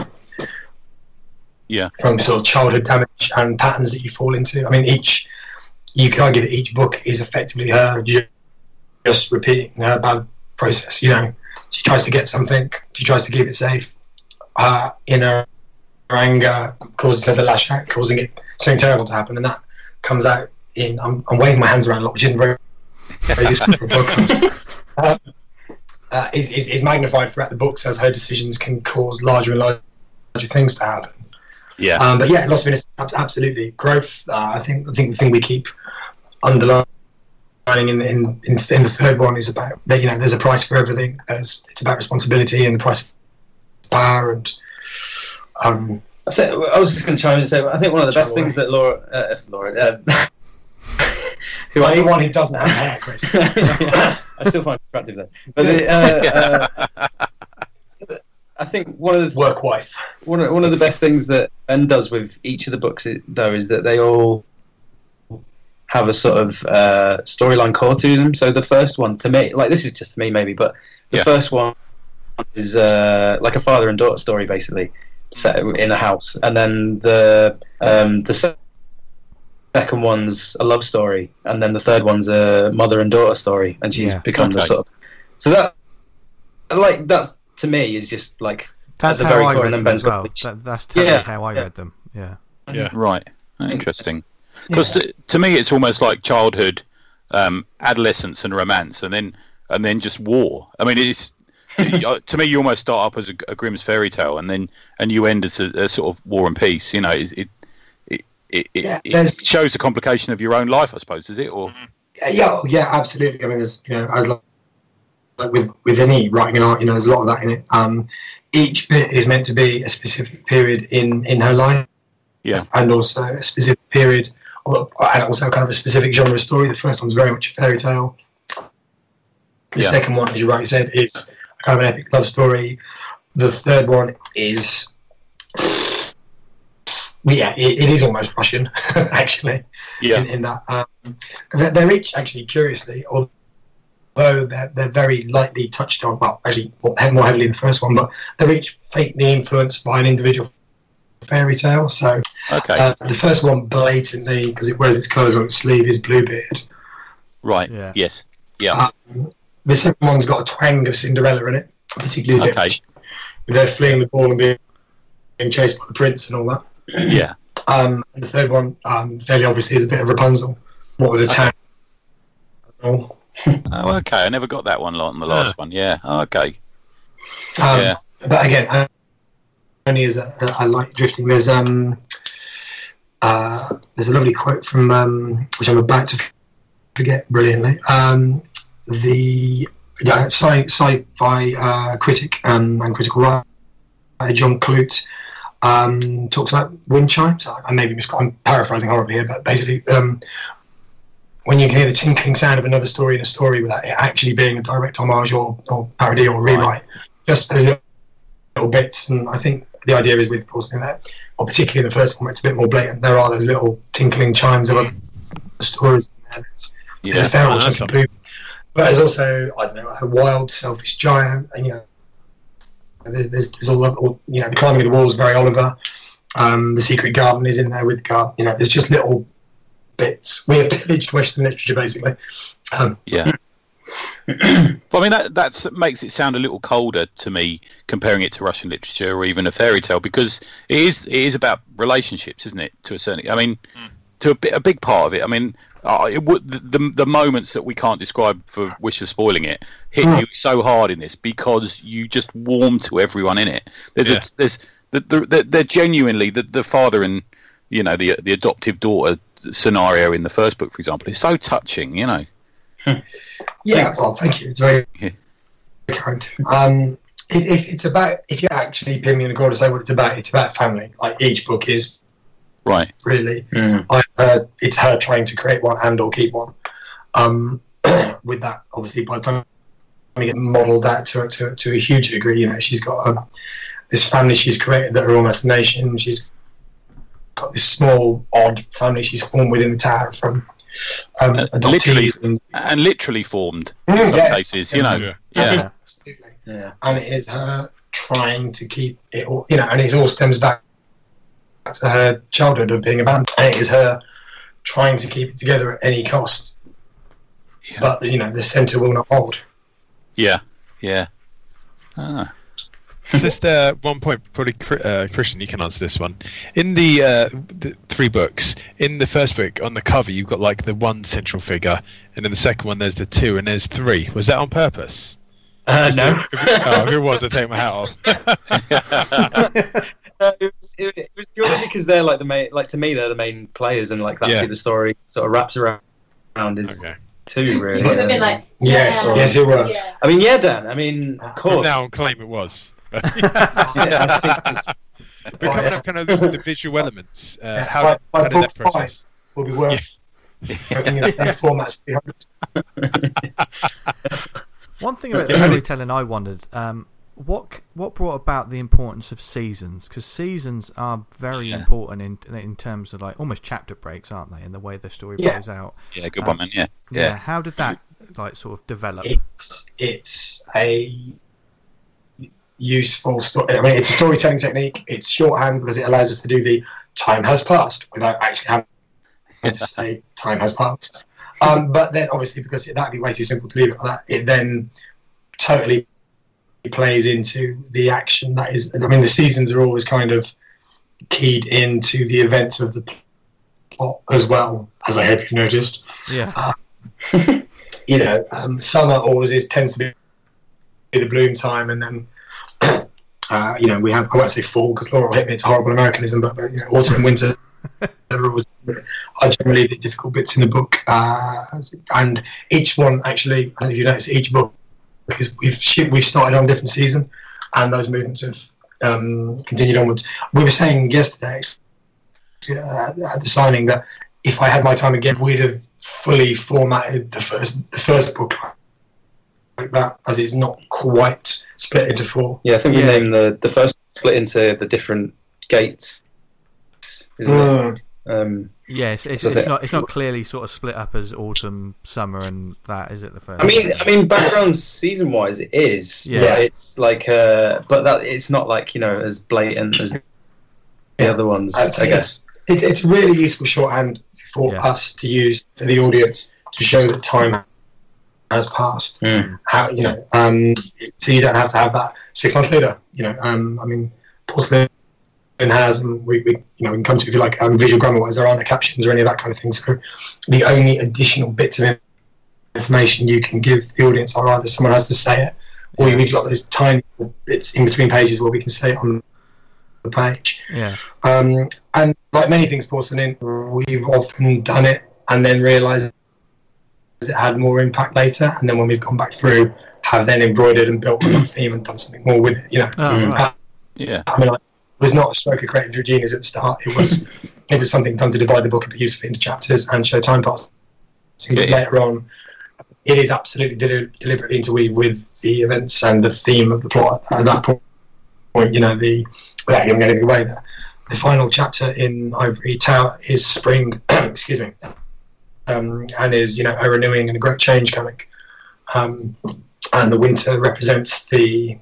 yeah from sort of childhood damage and patterns that you fall into. I mean, each you could argue that each book is effectively her just, just repeating her bad process. You know, she tries to get something, she tries to keep it safe. Her inner anger causes her to lash out, causing it something terrible to happen, and that comes out in. I'm, I'm waving my hands around a lot, which isn't very, very useful for a podcast. Um, uh, is, is is magnified throughout the books as her decisions can cause larger and larger things to happen. Yeah. Um, but yeah, loss of innocence, absolutely. Growth. Uh, I think. I think the thing we keep underlining in, in in in the third one is about that. You know, there's a price for everything. There's it's about responsibility and the price of power and. Um, I, think, I was just going to chime in and say I think one of the best things that Laura, uh, Laura, uh, who are the one who doesn't have hair, Chris? I still find it attractive though. But the, uh, uh, I think one of the work wife. One of, one of the best things that Ben does with each of the books, though, is that they all have a sort of uh, storyline core to them. So the first one, to me, like this is just to me maybe, but the yeah. first one is uh, like a father and daughter story, basically set in a house, and then the um, the second one's a love story, and then the third one's a mother and daughter story, and she's yeah. become okay. the sort of so that like that's to me is just like that's the how very I core, read and them as well. That, that's totally yeah. how I yeah. read them. Yeah, yeah, right. Interesting. Because yeah. to, to me, it's almost like childhood, um, adolescence, and romance, and then and then just war. I mean, it's. To me, you almost start up as a, a Grimm's fairy tale, and then and you end as a, a sort of war and peace. You know, it it it, it, yeah, it shows the complication of your own life, I suppose, is it? Or yeah, yeah, absolutely. I mean, there's you know, as like, like with with any writing and art, you know, there's a lot of that in it. Um, each bit is meant to be a specific period in in her life, yeah, and also a specific period, and also kind of a specific genre of story. The first one's very much a fairy tale. The yeah. second one, as you rightly said, is kind of an epic love story. The third one is, well, yeah, it, it is almost Russian, actually. Yeah. In, in that, um, they're, they're each actually, curiously, although they're, they're very lightly touched on, well, actually more, more heavily in the first one, but they're each faintly influenced by an individual fairy tale. So, okay. uh, the first one blatantly, because it wears its colours on its sleeve, is Bluebeard. Right. Yeah. Yes. Yeah. Um, The second one's got a twang of Cinderella in it, particularly okay. with her fleeing the ball and being, being chased by the prince and all that. Yeah. Um, and the third one, um, fairly obviously, is a bit of Rapunzel. What with a town? Oh, okay. I never got that one on the last yeah. one. Yeah. Oh, okay. Um, yeah. But again, only as a, I like drifting. There's um, uh, there's a lovely quote from um, which I'm about to forget brilliantly. Um. The yeah, sci- sci-fi uh, critic um, and critical writer John Clute um, talks about wind chimes. I, I may be mis- I'm paraphrasing horribly here, but basically, um, when you can hear the tinkling sound of another story in a story without it actually being a direct homage or, or parody or rewrite, right. just those little bits. And I think the idea is with, of course, in that, or particularly in the first one, where it's a bit more blatant. There are those little tinkling chimes of other stories. It's, yeah, it's a feral blue. But there's also, I don't know, a wild, selfish giant. And, you know, there's, there's, there's all, all, you know, the climbing of the walls, very Oliver. Um, the secret garden is in there with the garden. You know, there's just little bits. We have pillaged Western literature, basically. Um, yeah. Well, I mean, that that's, makes it sound a little colder to me, comparing it to Russian literature or even a fairy tale, because it is it is about relationships, isn't it? To a certain, I mean, mm. to a, bit, a big part of it. I mean, uh, it would the, the the moments that we can't describe for wish of spoiling it hit mm. you so hard in this because you just warm to everyone in it. There's yeah. a, there's the, the, they're genuinely the, the father and you know the the adoptive daughter scenario in the first book, for example, is so touching. You know. Yeah. Well, thank you. It's very yeah. kind. Um, it, it, it's about if you actually pin me in the corner to say what it's about. It's about family. Like each book is. Right. Really, mm. I heard it's her trying to create one and or keep one. Um, with that, obviously, by the time we get modelled out to to to a huge degree, you know, she's got um, this family she's created that are almost a nation. She's got this small, odd family she's formed within the tower from um, uh, adoptees literally, and, and literally formed mm, in some yeah. cases. You know, yeah, yeah. absolutely. Yeah. And it is her trying to keep it all, you know, and it all stems back to her childhood of being abandoned. And it is her trying to keep it together at any cost. Yeah. But, you know, the centre will not hold. Yeah, yeah. Ah. Just uh, one point, probably uh, Christian, you can answer this one. In the, uh, the three books, in the first book, on the cover, you've got like the one central figure, and in the second one, there's the two, and there's three. Was that on purpose? Uh, no. Oh, who was? I take my hat off. Uh, it, was, it, it was purely because they're like the main, like to me they're the main players, and like that's Yeah. who the story sort of wraps around. around is Okay. two really. It would have been like, Yes, yeah. yes, it was. Yeah. I mean, yeah, Dan. I mean, of From course. now on, claim it was. Yeah, I think it's- But coming up, kind of the, the visual elements. Uh, Yeah, how, by- by how did book that process? We'll be working working in the same formats. One thing about storytelling, I wondered, um, what what brought about the importance of seasons? Because seasons are very Yeah. important in in terms of like almost chapter breaks, aren't they? In the way the story Yeah. plays out. Yeah, good Um, one, man. Yeah, Yeah. yeah. How did that like sort of develop? It's it's a useful story. I mean, it's a storytelling technique. It's shorthand because it allows us to do the time has passed without actually having to say time has passed. Um, but then, obviously, because that'd be way too simple to leave it like that, it then totally plays into the action that is. I mean, the seasons are always kind of keyed into the events of the plot as well, as I hope you've noticed. Yeah. Uh, you know, um, summer always is tends to be the bloom time, and then uh, you know we have I won't say fall because Laura will hit me. It's a horrible Americanism, but, but you know, autumn and winter are always are generally the difficult bits in the book, uh, and each one actually, I don't know if you notice, each book because we've shi- we've started on a different season, and those movements have um, continued onwards. We were saying yesterday uh, at the signing that if I had my time again, we'd have fully formatted the first the first book like that, as it's not quite split into four. yeah, I think we Yeah. named the the first split into the different gates, isn't Mm. it? Um, Yes, it's, So it's the- not it's not clearly sort of split up as autumn, summer, and that is it. The first. I mean, I mean, background season wise, it is. Yeah. Yeah, it's like, uh, but that it's not like you know as blatant as the Yeah. other ones. I'd say I guess. It, it's really useful shorthand for Yeah. us to use for the audience to show that time has passed. Mm. How you know, um, so you don't have to have that six months later. You know, um, I mean, Porcelain has, and we, we you know, we can come to if you like um, visual grammar wise, there aren't the captions or any of that kind of thing. So the only additional bits of information you can give the audience are either someone has to say it, or Yeah. we've got those tiny bits in between pages where we can say it on the page. yeah, Um, and like many things, Porcelain, we've often done it and then realised it had more impact later. And then when we've gone back through, have then embroidered and built on that theme and done something more with it. You know, Oh, Mm. right. Yeah. I mean, like, it was not a stroke of creative genius at the start. It was, it was something done to divide the book a bit usefully into chapters and show time passing. So Yeah, yeah. later on, it is absolutely deli- deliberately interweaved with the events and the theme of the plot at that point. You know, the without giving anything away there. The final chapter in Ivory Tower is spring, excuse me, um, and is, you know, a renewing and a great change coming. Um, and the winter represents the.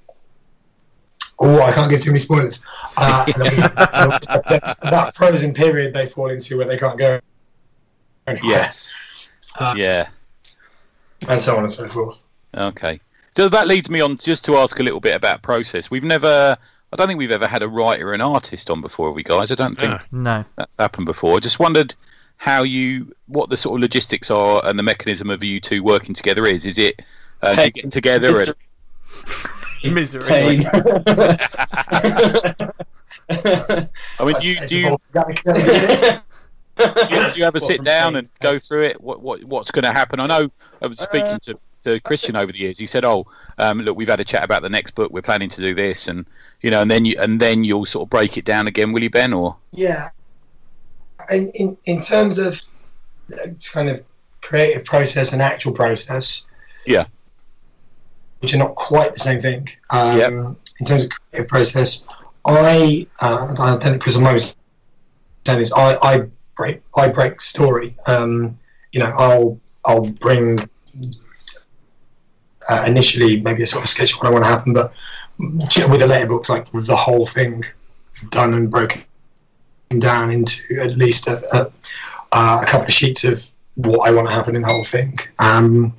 Oh, I can't give too many spoilers. Uh, that, that frozen period they fall into where they can't go anywhere. Yes. Uh, Yeah. and so on and so forth. Okay. So that leads me on just to ask a little bit about process. We've never, I don't think we've ever had a writer and artist on before, have we guys? I don't think Ah. no. that's happened before. I just wondered how you, what the sort of logistics are and the mechanism of you two working together is? Is it uh, do you get together and Misery. Pain. I mean, do you do you, do you, do you ever sit down and go through it? What what what's going to happen? I know I was speaking to, to Christian over the years. He said, "Oh, um, look, we've had a chat about the next book. We're planning to do this, and you know, and then you and then you'll sort of break it down again, will you, Ben?" Or yeah, in in, in terms of kind of creative process and actual process, yeah, which are not quite the same thing. Um, Yep. In terms of creative process, I uh, I don't because I'm always saying this. I, I break I break story. Um, you know, I'll I'll bring uh, initially maybe a sort of sketch of what I want to happen, but with a letterbox, like the whole thing done and broken down into at least a, a, a couple of sheets of what I want to happen in the whole thing. Um,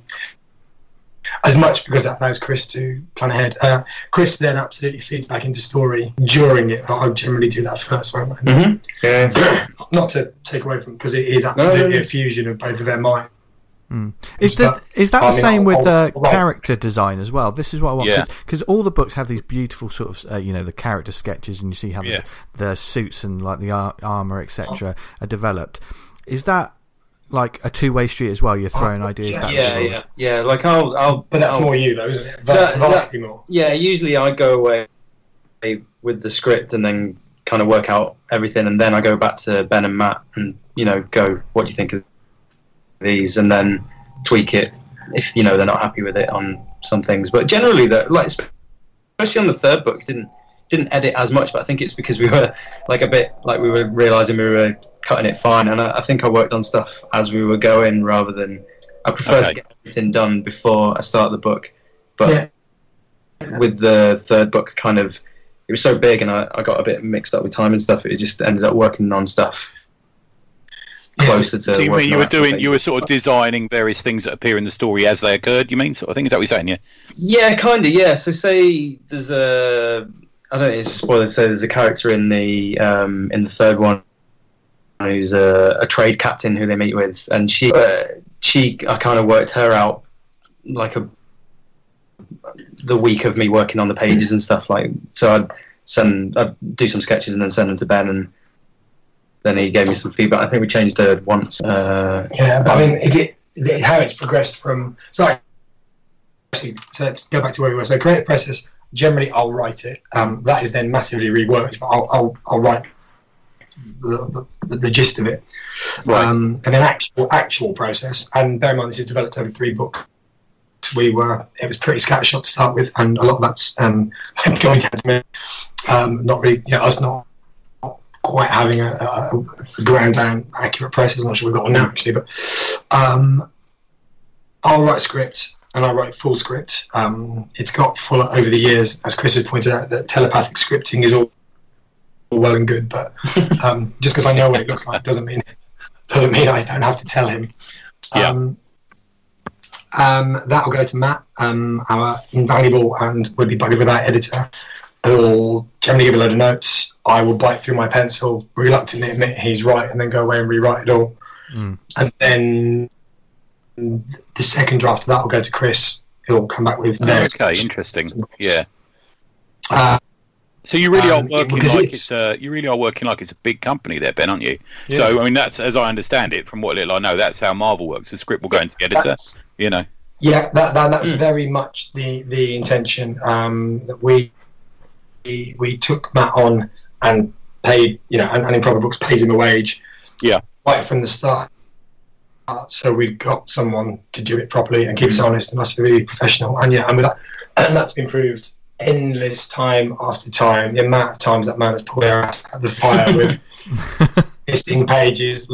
as much because that allows Chris to plan ahead. Uh, Chris then absolutely feeds back into story during it, but I generally do that first, won't I? Mm-hmm. Yeah. Not to take away from, because it is absolutely No, no, no. a fusion of both of their minds. Mm. Is, But, this, is that the I mean, same I'll- with I'll- the I'll write- character design as well? This is what I want. Yeah. Because all the books have these beautiful sort of, uh, you know, the character sketches, and you see how Yeah. the, the suits and like the ar- armor, et cetera, are developed. Is that like a two-way street as well? You're throwing Oh, ideas yeah, back and Yeah, forward. yeah, yeah. Like I'll, I'll. But that's I'll, more you, though, isn't it? Vast, That- that- vastly more. Yeah, usually I go away with the script and then kind of work out everything, and then I go back to Ben and Matt and you know go, what do you think of these, and then tweak it if you know they're not happy with it on some things. But generally, that like especially on the third book, didn't didn't edit as much, but I think it's because we were like a bit like we were realizing we were cutting it fine, and I, I think I worked on stuff as we were going rather than I prefer Okay. to get everything done before I start the book. But Yeah. with the third book, kind of it was so big, and I, I got a bit mixed up with time and stuff. It just ended up working on stuff closer to. so you working mean you on were actual doing, you were pages. sort of designing various things that appear in the story as they occurred. You mean sort of thing? Is that what you're saying? Yeah. Yeah, kind of. Yeah. So say there's a, I don't know, it's a spoiler to say there's a character in the um, in the third one who's a, a trade captain who they meet with, and she uh, she I kind of worked her out like a the week of me working on the pages and stuff, like so I'd send I'd do some sketches and then send them to Ben, and then he gave me some feedback. I think we changed it once. Uh, Yeah, but I mean, it, it, it, how it's progressed from. So, actually, so let's go back to where we were. So, creative process. Generally, I'll write it. Um, that is then massively reworked, but I'll I'll, I'll write the, the, the gist of it. Right. Um, and then actual actual process. And bear in mind, this is developed over three books. We were it was pretty scattershot to start with, and a lot of that's um, going down to me. Um, not really, you know, us not. quite having a, a, a ground down accurate process. I'm not sure we've got one now actually, but um, I'll write script and I write full script. Um, it's got full over the years, as Chris has pointed out, that telepathic scripting is all, all well and good, but um, just because I know what it looks like doesn't mean doesn't mean I don't have to tell him. Yeah. Um, um, that'll go to Matt, um, our invaluable and would be buggered without editor, who'll generally give a load of notes. I will bite through my pencil, reluctantly admit he's right, and then go away and rewrite it all. Mm. And then the second draft of that will go to Chris, who'll come back with Oh, their okay, interesting. Yeah. Uh, So you really Um, are working because like it's- it's uh, you really are working like it's a big company there, Ben, aren't you? Yeah. So I mean, that's as I understand it from what little I know. That's how Marvel works. The script will go into the editor. that's, You know. yeah, that, that that's Mm. very much the the intention. Um, that we we we took Matt on and paid, you know, and, and Improper Books pays him a wage. Yeah. Right from the start. Uh, so we've got someone to do it properly and keep us honest and us really professional. And yeah, and with that, and that's been proved endless time after time. The amount of times that man has pulled their ass out of the fire with missing pages,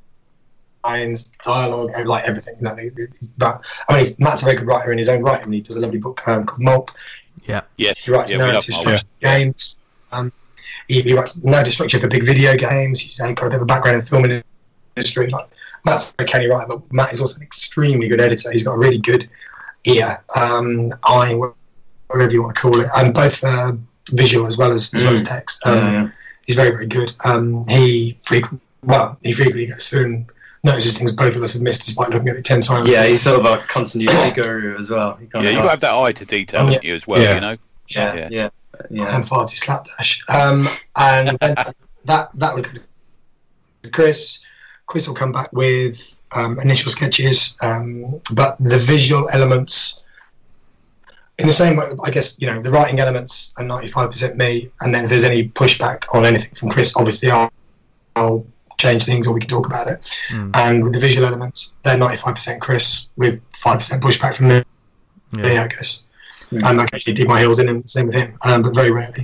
lines, dialogue, like everything. You know, they, they, but I mean, he's, Matt's a very good writer in his own right, and he does a lovely book um, called Mulp. Yeah. Yes. He writes yeah, we love narrative Marvel. structure for games. Um, he, he writes narrative structure for big video games. He's got a bit of a background in the film industry. Like, Matt's a canny writer, but Matt is also an extremely good editor. He's got a really good ear, um, eye, whatever you want to call it, and both uh, visual as well as, as well as text. Um, Yeah, yeah. He's very, very good. Um, he frequent, well, he frequently goes through and notices things both of us have missed despite looking at it ten times. Yeah, he's sort of a continuity guru as well. He Yeah, you've got to have that eye to detail, haven't you, as well, Yeah. you know? Yeah, yeah, Yeah. yeah, yeah. and far too slapdash. Um, and then that that would Chris. Chris will come back with um, initial sketches, um, but the visual elements, in the same way, I guess, you know, the writing elements are ninety-five percent me, and then if there's any pushback on anything from Chris, obviously I'll, I'll change things or we can talk about it. Mm. And with the visual elements, they're ninety-five percent Chris with five percent pushback from me, Yeah. I guess. And I actually dig my heels in, and same with him, um, but very rarely.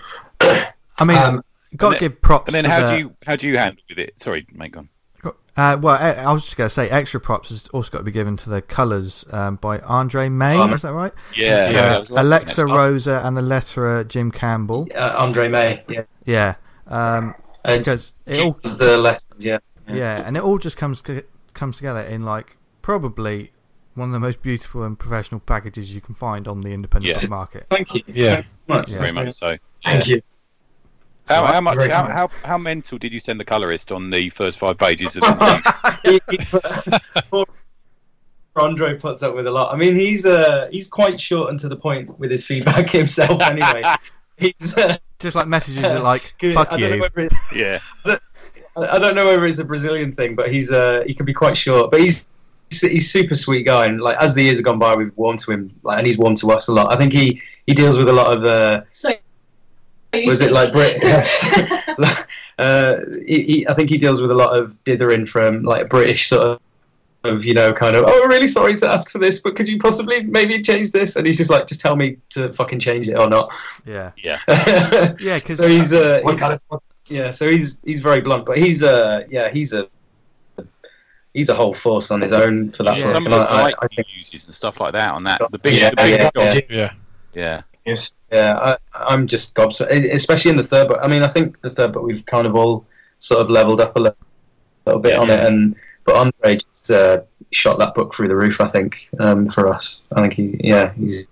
I mean, Um, got to and give props. And then to how the, do you how do you handle with it? Sorry, mate, go on. Uh, well, I, I was just going to say, extra props has also got to be given to the colours um, by Andre May. Um, is that right? Yeah, Uh, yeah. I was wondering Alexa that. Rosa and the letterer Jim Campbell. Uh, Andre May, yeah. Yeah, um, Uh, because it all, was the lessons, yeah. yeah, and it all just comes comes together in like probably one of the most beautiful and professional packages you can find on the independent Yeah. stock market. Thank you. Yeah. Thank you much. Yeah. Very much so. Thank you. How, how much? Very How, kind. how how mental did you send the colorist on the first five pages of the He- he put- poor Andre puts up with a lot. I mean, he's uh, he's quite short and to the point with his feedback himself. Anyway, he's. Uh, Just like messages that like I "fuck don't know you." whether it's, Yeah. I I don't know whether it's a Brazilian thing, but he's uh, he can be quite short. But he's he's super sweet guy, and like as the years have gone by, we've warmed to him, like, and he's warmed to us a lot. I think he, he deals with a lot of. Uh, So, are you was it like Brit? thinking- uh, he, he, I think he deals with a lot of dithering from like British sort of, of, you know, kind of. Oh, we're really sorry to ask for this, but could you possibly maybe change this? And he's just like, just tell me to fucking change it or not. Yeah, Yeah. yeah, because so he's uh, What he's- kind of, what, yeah, so he's he's very blunt, but he's uh yeah he's a he's a whole force on his own for that Yeah. book. Some of and the I, I, light I he think uses and stuff like that on that. The big, yeah, the big yeah, job. yeah, Yeah. Yeah. yes. yeah I, I'm just gobsmacked, especially in the third book. I mean, I think the third book we've kind of all sort of leveled up a little, little bit Yeah, on yeah. it, and but Andre just uh, shot that book through the roof. I think um, for us, I think he yeah he's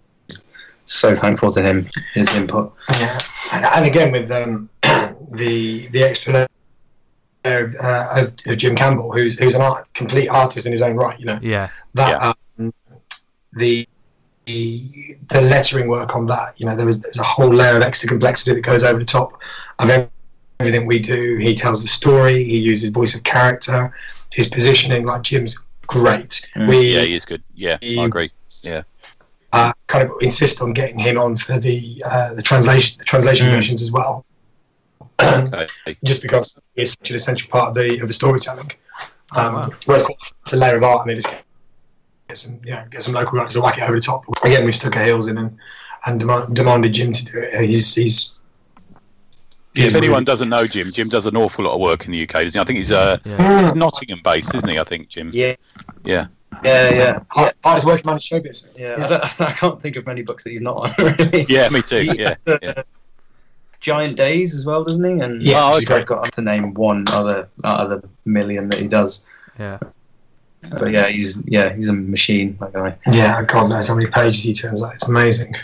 so thankful to him, his input. Yeah, and, and again with um, the the extra layer of, uh, of, of Jim Campbell, who's who's an art, complete artist in his own right. You know yeah, that um, the, the the lettering work on that. You know, there was there's a whole layer of extra complexity that goes over the top of ev- everything we do. He tells the story. He uses voice of character. His positioning, like Jim's, great. Mm. We Yeah, he is good. Yeah, I agree. Yeah. uh, kind of insist on getting him on for the uh, the translation the translation Mm. versions as well. Okay. Just because it's such an essential part of the of the storytelling. Um, Oh, wow. Whereas it's a layer of art, and they just get some, you know, get some local guys to whack it over the top. Again, we stuck our heels in and and demand, demanded Jim to do it. He's he's. Yeah, if he's anyone really- doesn't know Jim, Jim does an awful lot of work in the U K, doesn't he? I think he's uh, yeah. he's Nottingham based, isn't he? I think Jim. Yeah, Yeah. yeah, yeah. hard- hardest working man in showbiz. Yeah, Yeah. I, don't, I can't think of many books that he's not on. Really. Yeah, me too. He- Yeah. uh, yeah. Giant Days as well, doesn't he? And Yeah, Oh, he's okay. got to name one other out of the million that he does. yeah. But yeah, he's yeah he's a machine, that guy. Yeah, God knows how many pages he turns out. It's amazing.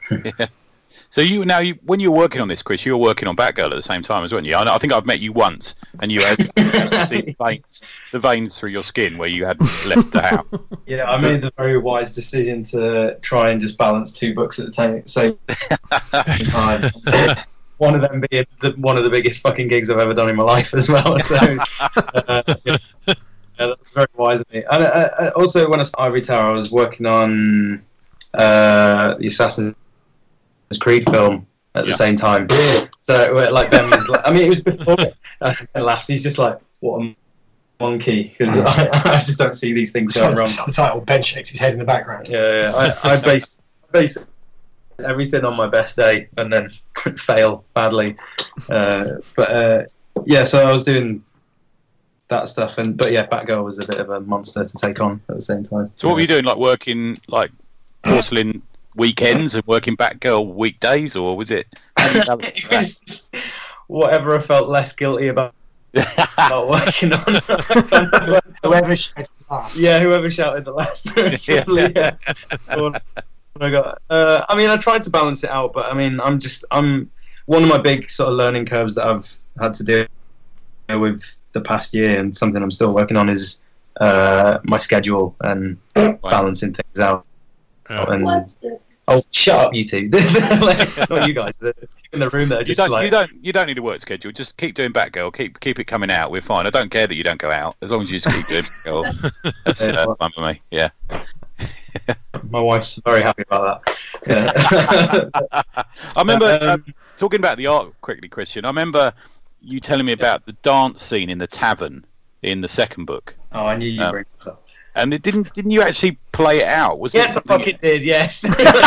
So you now, you, when you were working on this, Chris, you were working on Batgirl at the same time as well, weren't you? I, know- I think I've met you once, and you had to see the veins, the veins through your skin where you had left the house. Yeah, I made the very wise decision to try and just balance two books at the time, same time. One of them being the, one of the biggest fucking gigs I've ever done in my life as well. So uh, yeah, yeah, that's very wise of me. And uh, uh, also, when I started Ivory Tower, I was working on uh, the Assassin's Creed film at the Yeah. same time. So uh, like Ben was, like, I mean, it was before. Uh, Ben laughs. He's just like, "What a monkey," because I, I just don't see these things going Sub- wrong. subtitle: Ben shakes his head in the background. Yeah, yeah. I, I base base everything on my best day and then fail badly. Uh, but uh, yeah, so I was doing that stuff, and but yeah, Batgirl was a bit of a monster to take on at the same time. So what were you doing? Like working like porcelain weekends and working Batgirl weekdays, or was it? It was just whatever I felt less guilty about, about working on. Whoever shouted last. Yeah, whoever shouted the last. Truly, yeah. What I got. Uh, I mean, I tried to balance it out, but I mean, I'm just I'm one of my big sort of learning curves that I've had to deal uh, with the past year, and something I'm still working on is uh, my schedule and balancing things out. Yeah. And What's the... oh, shut up, you two! Like, not you guys. The people in the room that are You just don't, like you don't, you don't need a work schedule. Just keep doing Batgirl. Keep, keep it coming out. We're fine. I don't care that you don't go out as long as you just keep doing Batgirl. That's uh, fine for me. Yeah. my wife's very happy about that. Yeah. I remember Um, um, talking about the art quickly, Christian. I remember you telling me about the dance scene in the tavern in the second book. Oh, I knew you'd Um, bring this up. And it didn't didn't you actually play it out? Was Yes, it I something- fucking did. Yes.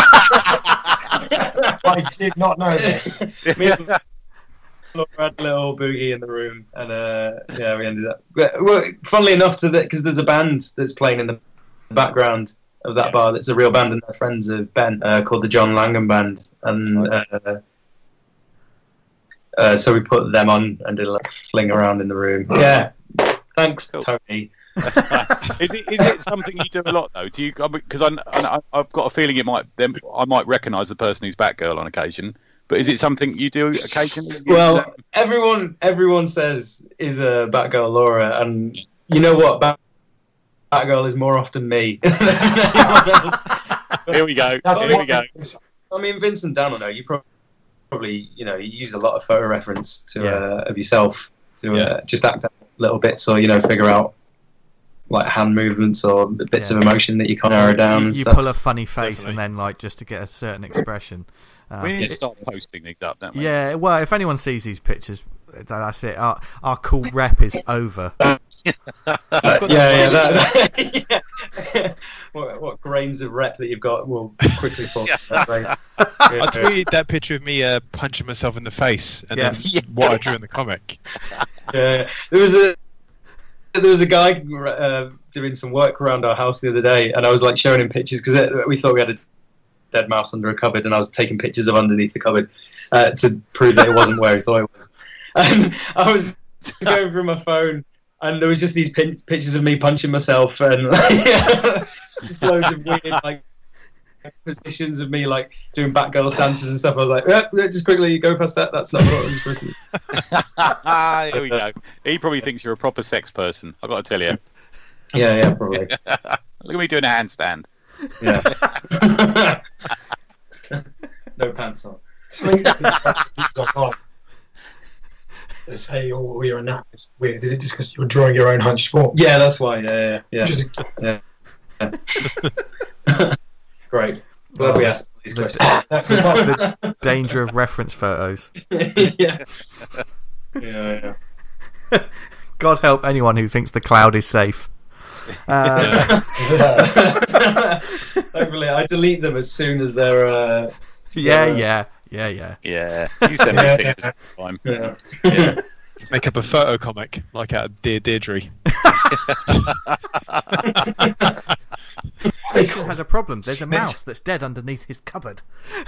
I did not know this. Me and Laura had a little boogie in the room, and uh, yeah, we ended up. Well, funnily enough, to because there's a band that's playing in the background of that bar. That's a real band, and they're friends of Ben, uh, called the John Langham Band, and uh, uh, so we put them on and did like a fling around in the room. Yeah, thanks, Cool. Tony. That's fine. Is it is it something you do a lot though? Do you? Because I, I, I've got a feeling it might. Then I might recognise the person who's Batgirl on occasion. But is it something you do occasionally? You- Well, everyone everyone says is a Batgirl Laura, and you know what? Bat- Batgirl is more often me than anyone else. here we go. That's Here we go. I mean, Vincent Dan, I know you prob- probably you know you use a lot of photo reference to Yeah. uh, of yourself to Yeah. uh, just act out little bits, or you know figure out like hand movements or bits Yeah. of emotion that you can't narrow down. You, and you stuff. pull a funny face Definitely. and then like just to get a certain expression. Um, We need to it- start posting these up, don't we? yeah, well, if anyone sees these pictures, that's it. Our, our cool rep is over. yeah, yeah, that, yeah. what, what grains of rep that you've got will quickly fall. that way. I Yeah. tweeted that picture of me uh, punching myself in the face, and Yeah. then what I drew in the comic. Yeah, there was a there was a guy uh, doing some work around our house the other day, and I was like showing him pictures because we thought we had a dead mouse under a cupboard, and I was taking pictures of underneath the cupboard uh, to prove that it wasn't where he thought it was. And I was going through my phone, and there was just these pin- pictures of me punching myself, and like, just loads of weird like positions of me like doing Batgirl stances and stuff. I was like, yeah, yeah, just quickly go past that. That's not what I'm supposed to do. Here we go. He probably thinks you're a proper sex person. I've got to tell you. Yeah, yeah, probably. Look at me doing a handstand. Yeah. No pants on. Something online. They say, "Oh, you're a nut." It's weird. Is it just because you're drawing your own hunched form? Yeah, that's why. Yeah, yeah, Just, yeah. Great. Glad we asked these The- questions. that's the part. The danger of reference photos. yeah. Yeah, yeah. God help anyone who thinks the cloud is safe. Uh, Hopefully, I delete them as soon as they're. Uh, yeah, yeah, yeah, yeah. Yeah. You send me Yeah, pictures yeah. all the time. yeah. Yeah. Make up a photo comic, like out of Dear Deirdre. Christian has a problem. There's a mouse that's dead underneath his cupboard.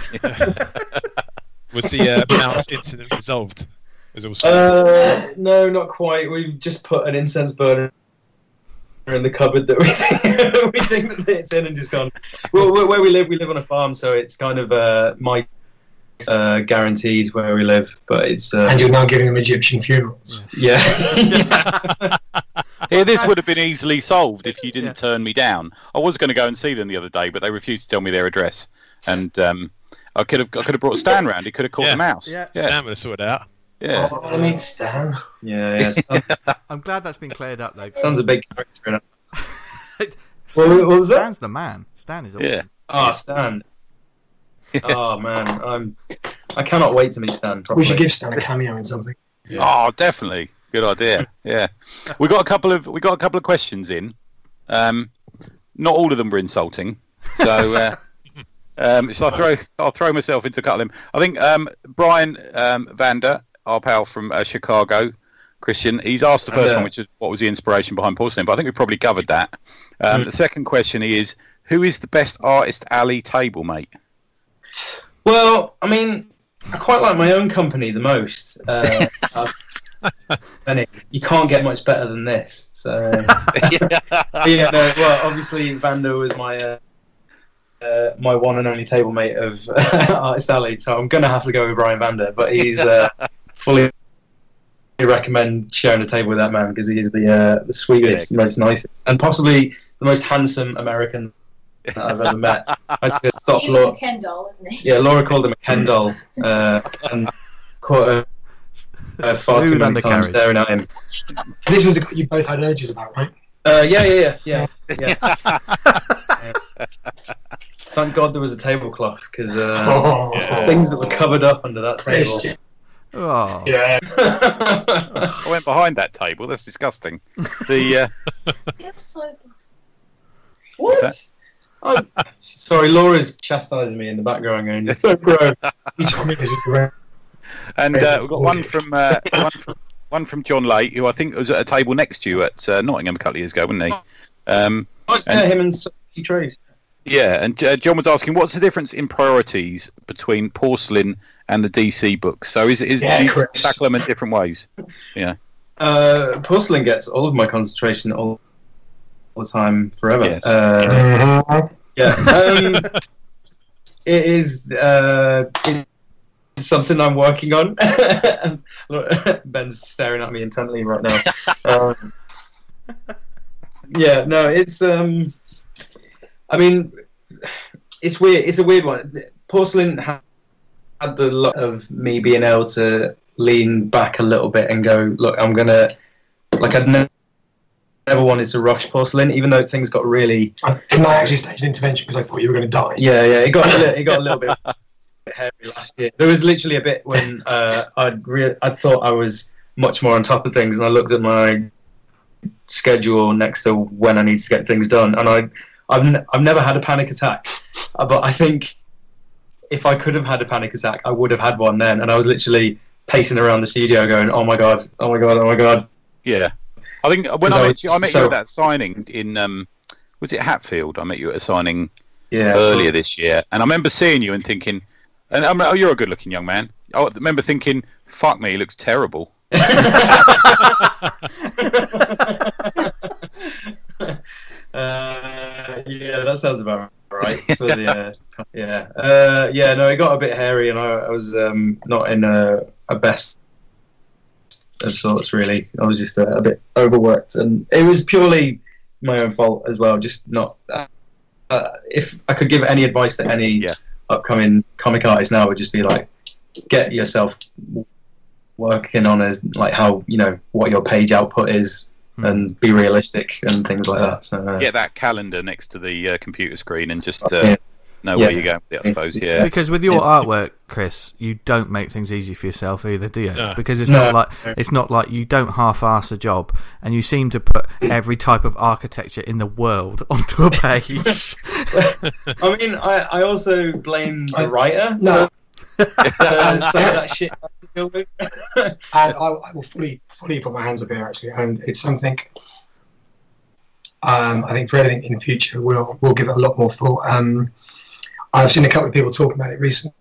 Was the uh, mouse incident resolved? Was also Uh, no, not quite. We've just put an incense burner in the cupboard that we we think that it's in, and just gone. Well, where where we live, we live on a farm, so it's kind of uh, my uh, guaranteed where we live. But it's uh, And you're now giving them Egyptian funerals. yeah. Yeah, this would have been easily solved if you didn't Yeah. turn me down. I was going to go and see them the other day, but they refused to tell me their address. And um, I could have I could have brought Stan round. He could have caught Yeah. the mouse. Yeah. yeah, Stan would have sorted it out. yeah. Oh, I mean, Stan. Yeah, yeah. Stan, I'm glad that's been cleared up, though. Stan's a big character in it. Stan's, What- what was that? Stan's the man. Stan is awesome. Yeah. Oh, Stan. Oh man, I'm. I cannot wait to meet Stan. Properly. We should give Stan a cameo in something. Oh, definitely. Good idea. Yeah. We got a couple of we got a couple of questions in. Um, not all of them were insulting. So uh, um, so I throw I'll throw myself into a couple of them. I think um, Brian um, Vander, our pal from uh, Chicago, Christian, he's asked the first Yeah. one, which is what was the inspiration behind Porcelain, but I think we probably covered that. Um, Mm. The second question is, who is the best Artist Alley table mate? Well, I mean, I quite like my own company the most. Uh, Benny, you can't get much better than this. So yeah, no, well, obviously Vander was my uh, uh, my one and only table mate of uh, Artist Alley, so I'm gonna have to go with Brian Vander, but he's uh, fully recommend sharing a table with that man because he is the uh, the sweetest, Yeah. most nicest, and possibly the most handsome American that I've ever met. I said, stop, He's Laura. a Ken doll, isn't he? Yeah, Laura called him a Ken doll, uh, and caught her uh, far too Smooth many times undercarriage. staring at him. This was the guy you both had urges about, right? Uh, yeah, yeah, yeah, yeah. yeah. Yeah. Thank God there was a tablecloth because uh, Oh, Yeah. things that were covered up under that table. Christian. Oh. Yeah. I went behind that table. That's disgusting. The uh, It's so What? I'm sorry, Laura's chastising me in the background going, "You're so gross." He told me this was the right. and uh, we've got one from uh, one from one from John Late, who I think was at a table next to you at uh, Nottingham a couple of years ago, wasn't he? Um, I was And- there, him and Sophie Trace. yeah, and uh, John was asking, what's the difference in priorities between Porcelain and the D C books? So is is Yeah, do you Chris. tackle them in different ways? Uh, Porcelain gets all of my concentration all, all the time, forever. Yes. Uh, Mhm. yeah. Um, it is uh, it's something I'm working on. And look, Ben's staring at me intently right now. Um, yeah, no, it's. Um, I mean, it's weird. It's a weird one. Porcelain ha- had the luck of me being able to lean back a little bit and go, look, I'm gonna. Like I'd ne- never wanted to rush Porcelain, even though things got really. I didn't I actually stage an intervention because I thought you were going to die? Yeah, yeah, it got a li- it got a little bit hairy last year. There was literally a bit when uh, I'd re- I thought I was much more on top of things, and I looked at my schedule next to when I need to get things done, and I I've n- I've never had a panic attack, uh, but I think if I could have had a panic attack, I would have had one then, and I was literally pacing around the studio going, oh my god, oh my god, oh my god. Yeah, I think when Because I I met was you, I met so- you at that signing in um, was it Hatfield? I met you at a signing Yeah. earlier this year, and I remember seeing you and thinking, and I mean, oh, you're a good-looking young man. I remember thinking, fuck me, he looks terrible. Uh, yeah, that sounds about right. For the, uh, yeah, uh, yeah. No, it got a bit hairy, and I, I was um, not in a, a best of sorts. Really, I was just a, a bit overworked, and it was purely my own fault as well. Just not. Uh, uh, if I could give any advice to any Yeah. upcoming comic artist now, it would just be like, get yourself working on a, like how you know what your page output is. Hmm. And be realistic and things like that. So, uh, Get that calendar next to the uh, computer screen and just uh, Yeah. know Yeah. where you're going with it, I suppose. Yeah. Because with your Yeah. artwork, Chris, you don't make things easy for yourself either, do you? No. Because it's No. not like it's not like you don't half-ass a job, and you seem to put every type of architecture in the world onto a page. I mean, I, I also blame the I- writer No, for uh, some of that shit I have to deal with. and I, I will fully, fully put my hands up here actually, and it's something. Um, I think for anything in future, we'll we'll give it a lot more thought. Um, I've seen a couple of people talking about it recently.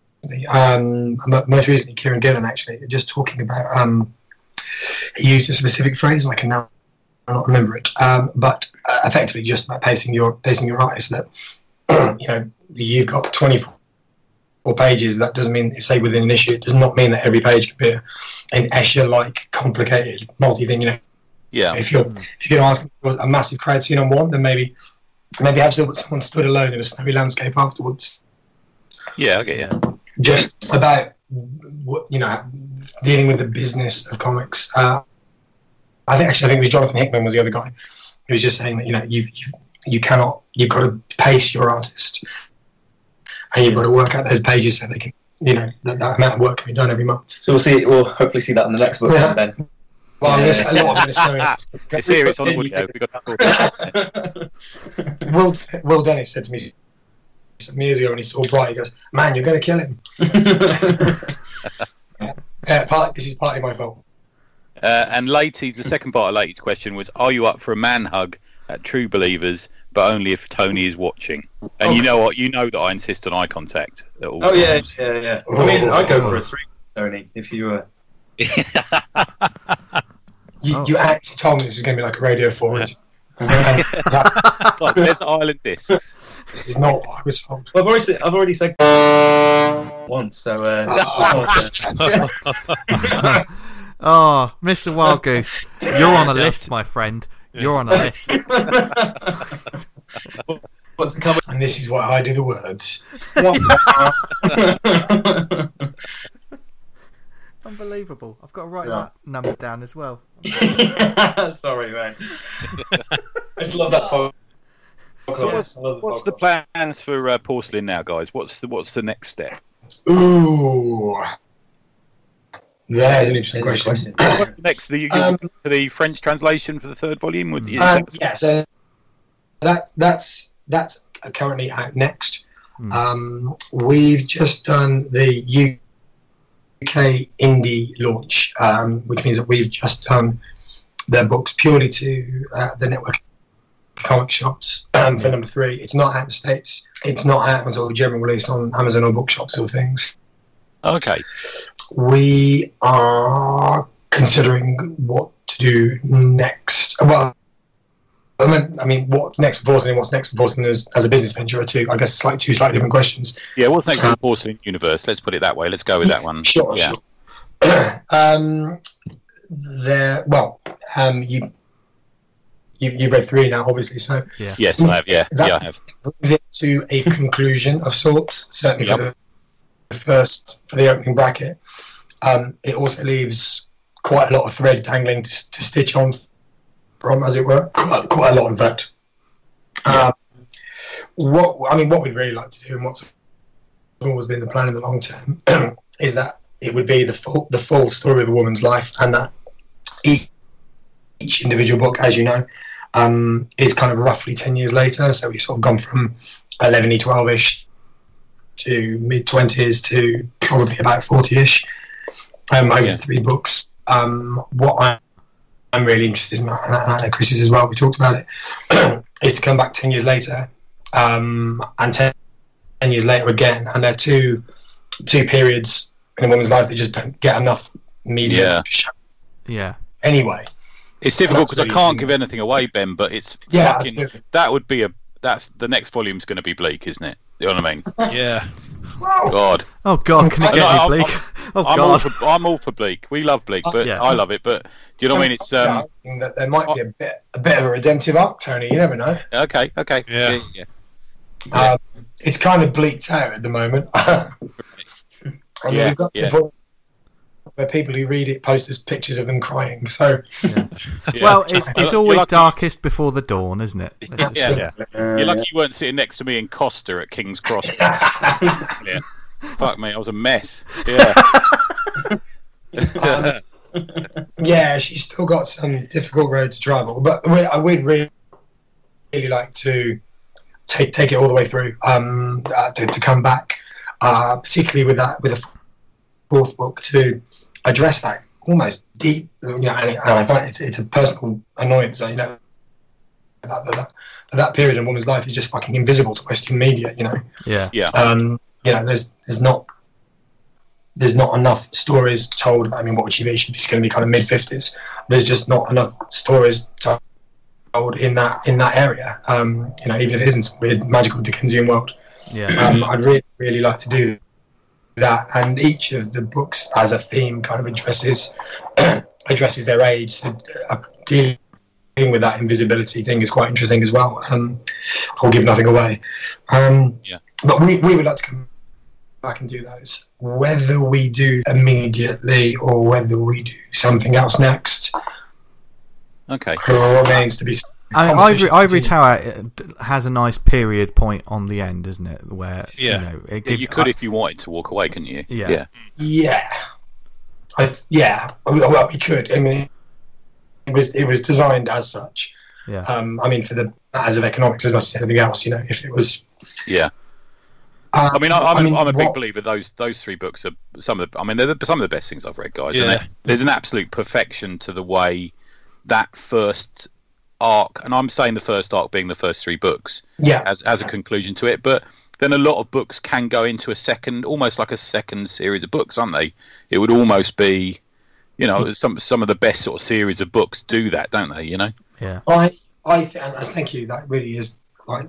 Um, mo- most recently, Kieran Gillen actually, just talking about. Um, he used a specific phrase, and I can now not remember it, um, but uh, effectively just about pacing your pacing your eyes. That you know you've got twenty-four pages. That doesn't mean, say, within an issue, it does not mean that every page can be a- an Escher-like complicated multi-thing. You know, Yeah. if you're if you're going to ask for a massive crowd scene on one, then maybe maybe have someone stood alone in a snowy landscape afterwards. Yeah, I get you. Just about what you know, dealing with the business of comics. Uh, I think actually, I think it was Jonathan Hickman was the other guy who was just saying that you know you you you cannot you've got to pace your artist, and you've got to work out those pages so they can you know that, that amount of work can be done every month. So we'll see. We'll hopefully see that in the next book, Yeah. then. Well, I'm Yeah. gonna say a lot of it is snowing. It's here, it's on audio. We got to Will, Will Dennis said to me some years ago when he saw Bright, he goes, "Man, you're going to kill him." Uh, part, this is partly my fault. Uh, and Laty's, the second part of Laty's question was, are you up for a man hug at True Believers, but only if Tony is watching? And you Okay. know what? You know that I insist on eye contact at all Oh yeah, times. yeah, yeah. I mean, I'd go for a three, Tony, if you were. You, Oh. you actually told me this was going to be like a Radio four. interview. Like, there's the island discs. This is not what I was told. Well, I've already, said- I've already said once, so. Uh, Oh, Mister Wild Goose, you're on a list, my friend. You're on a list. What's coming? And this is why I do the words. Unbelievable. I've got to write yeah. that number down as well. Sorry, mate. I just love that podcast. So what's, what's the plans for uh, Porcelain now, guys? What's the what's the next step? Ooh, that is an interesting There's question. question. What's next? The, Um, to the French translation for the third volume? Would is Um, that- yes, uh, that that's that's currently out next. Hmm. Um, we've just done the U K indie launch, um, which means that we've just done their books purely to uh, the network comic shops um, for number three. It's not out in the States. It's not out as a general release on Amazon or bookshops or things. Okay. We are considering what to do next. Well, I mean, I mean what's next for Porcelain and what's next for Porcelain as, as a business venture are two, I guess, slightly two slightly different questions. Yeah, what's next for the Porcelain universe? Let's put it that way. Let's go with that one. Sure, yeah. sure. um, there, well, um, you, you you read three now, obviously, so Yeah. Yes, I have. Yeah, That- yeah, I have. brings it to a conclusion of sorts, certainly Yep. for the first, for the opening bracket. Um, it also leaves quite a lot of thread dangling to, to stitch on from, as it were. Quite, quite a lot, in fact. Um, what I mean, what we'd really like to do, and what's always been the plan in the long term, is that it would be the full the full story of a woman's life, and that each, each individual book, as you know, um, is kind of roughly ten years later. So we've sort of gone from eleven-y, twelve-ish to mid-twenties to probably about forty-ish um, over Yeah. three books. Um, what I, I'm really interested in, and I know Chris is as well, we talked about it, is to come back ten years later um, and ten, ten years later again. And they're two, two periods in a woman's life that just don't get enough media Yeah. to show Yeah. anyway. It's difficult because That's I really can't give anything away, Ben. But it's Yeah, fucking, absolutely. that would be a that's the next volume's going to be bleak, isn't it? You know what I mean? Yeah. God, Oh God, can it I get know, any I'm- bleak? Oh I'm all God. for I'm all for bleak. We love bleak, but Yeah. I love it. But do you know what I mean? It's um Yeah, that there might be a bit, a bit of a redemptive arc, Tony. You never know. okay, okay, Yeah. yeah, yeah. Yeah. Um, it's kind of bleaked out at the moment. and Yeah, we've got to yeah. the point where people who read it post us pictures of them crying. So Yeah. Well, it's it's You're always lucky- darkest before the dawn, isn't it? Let's just Yeah. say. Yeah. Uh, You're lucky you weren't sitting next to me in Costa at King's Cross. Yeah. Fuck me, I was a mess. Yeah. um, yeah, she's still got some difficult road to travel, but we, I would really, really like to take take it all the way through. Um, uh, to, to come back, uh, particularly with that with a fourth book to address that almost deep. You know, and, it, and I find it's, it's a personal annoyance. You know, that, that that period in a woman's life is just fucking invisible to Western media. You know. Yeah. Yeah. Um, you know, there's there's not there's not enough stories told. I mean, what would she be? She's going to be kind of mid fifties. There's just not enough stories told in that in that area. Um, you know, even if it isn't some weird magical Dickensian world. Yeah. Um, I'd really really like to do that. And each of the books, as a theme, kind of addresses addresses their age. So, uh, dealing with that invisibility thing is quite interesting as well. Um, I'll give nothing away. Um, Yeah. But we, we would like to come back and do those. Whether we do immediately or whether we do something else next Okay. remains to be seen. I mean, Ivory, Conversations Ivory continue. Tower uh, has a nice period point on the end, isn't it? Where Yeah. you know it Yeah, gives, you could I- if you wanted to walk away, couldn't you? Yeah. Yeah. Yeah, I th- yeah. Well, we could. I mean, it was it was designed as such. yeah. Um, I mean, for the matters of economics as much as anything else. You know, if it was. Yeah. Um, I mean, I, I'm, I mean, I'm a big what- believer. Those those three books are some of the. I mean, they're the, some of the best things I've read, guys. Yeah. And there- there's an absolute perfection to the way that first arc, and I'm saying the first arc being the first three books, Yeah, as as a conclusion to it. But then a lot of books can go into a second, almost like a second series of books, aren't they? It would almost be, you know, some some of the best sort of series of books do that, don't they? You know. yeah. I I th- and thank you. That really is like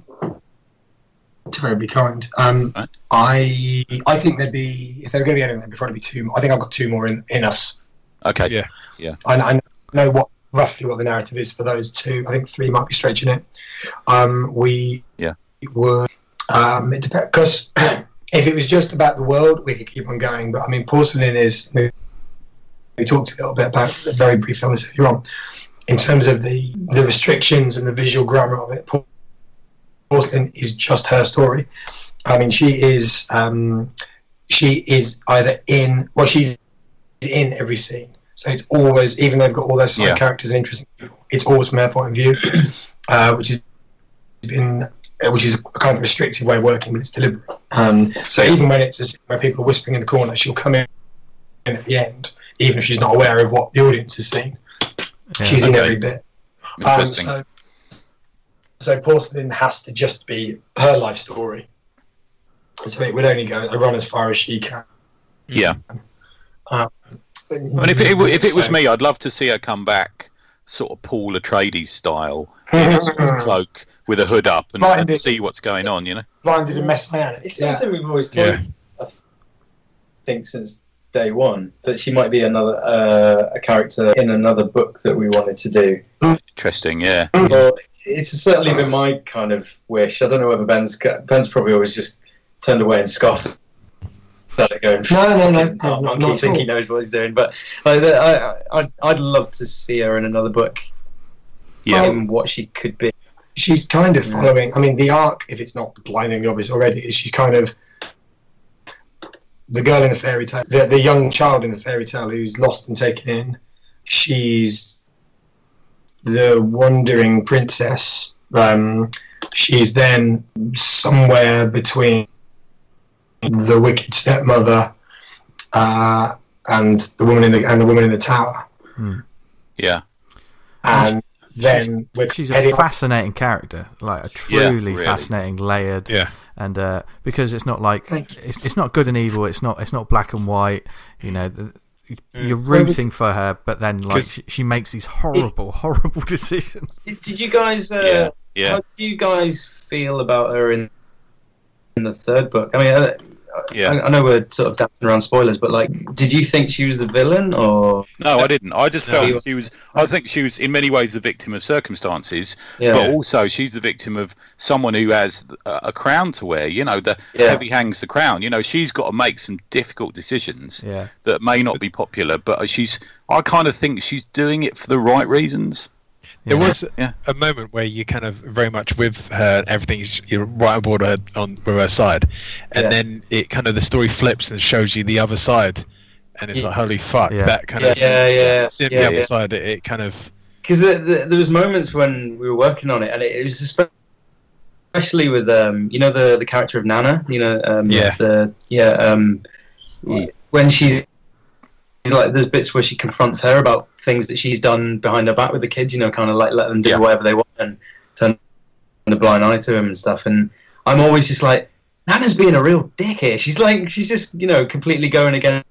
terribly kind. Um, Right. I I think there'd be if there were going to be anything, there'd probably be two more. I think I've got two more in, in us Okay. Yeah. I, I know what roughly what the narrative is for those two. I think three might be stretching it. Um, we Yeah. would um, it depends because if it was just about the world, we could keep on going. But I mean, Porcelain is. We, we talked a little bit about very briefly on this earlier on. In terms of the the restrictions and the visual grammar of it, Porcelain is just her story. I mean, she is um, she is either in well, she's in every scene. So it's always, even though they've got all those side Yeah. characters, interesting people, it's always from her point of view, uh, which is been, uh, which is a kind of restrictive way of working, but it's deliberate. Um, so even when it's a scene where people are whispering in the corner, she'll come in at the end, even if she's not aware of what the audience has seen. Yeah. She's in Okay. every bit. Um, Interesting. so, so Porcelain has to just be her life story. So it would only go run as far as she can. yeah. Um, I mean, if it, if it was so- me, I'd love to see her come back, sort of Paul Atreides style, in a sort of cloak with a hood up, and, Right, and indeed. see what's going on. You know. blinded and messianic. It's Yeah. something we've always told, Yeah. I think, since day one, that she might be another uh, a character in another book that we wanted to do. Interesting. Yeah. Well, it's certainly been my kind of wish. I don't know whether Ben's Ben's probably always just turned away and scoffed at it, going, No, no, no, "Fucking no, not monkey, at think all. he knows what he's doing." But like, the- I, I, I'd love to see her in another book. Yeah. in what she could be. She's kind of following. I mean, the arc, if it's not blindingly obvious already, is she's kind of the girl in the fairy tale, the, the young child in the fairy tale who's lost and taken in. She's the wandering princess. Um, she's then somewhere between the wicked stepmother uh, and the woman in the and the woman in the tower. Yeah. And then we're She's a heading fascinating character, like a Yeah, truly really. fascinating, layered, Yeah. and uh, because it's not like Thank you. it's it's not good and evil. It's not it's not black and white. You know, the, you're Well, this- rooting for her, but then like 'Cause- she, she makes these horrible, horrible decisions. Did, did you guys? Uh, Yeah. Yeah. How do you guys feel about her in in the third book? I mean, uh, Yeah. I, I know we're sort of dancing around spoilers, but like, did you think she was the villain, or No, I didn't. I just No. felt she was. I think she was in many ways the victim of circumstances, yeah, but also she's the victim of someone who has a, a crown to wear. You know, the Yeah. heavy hangs the crown. You know, she's got to make some difficult decisions Yeah, that may not be popular, but she's. I kind of think she's doing it for the right reasons. There yeah. was Yeah. a moment where you kind of very much with her, everything's you're right on board her, on with her side, and Yeah. then it kind of the story flips and shows you the other side, and it's Yeah. like holy fuck, Yeah. that kind yeah, of yeah, yeah, seeing yeah, the other yeah. side. It, it kind of Because the, the, there was moments when we were working on it, and it, it was espe- especially with um, you know, the the character of Nana, you know, um, Yeah. the yeah, um, when she's she's like, there's bits where she confronts her about things that she's done behind her back with the kids, you know, kind of like let them do Yeah. whatever they want and turn a blind eye to him and stuff. And I'm always just like, Nana's being a real dick here. She's like, she's just, you know, completely going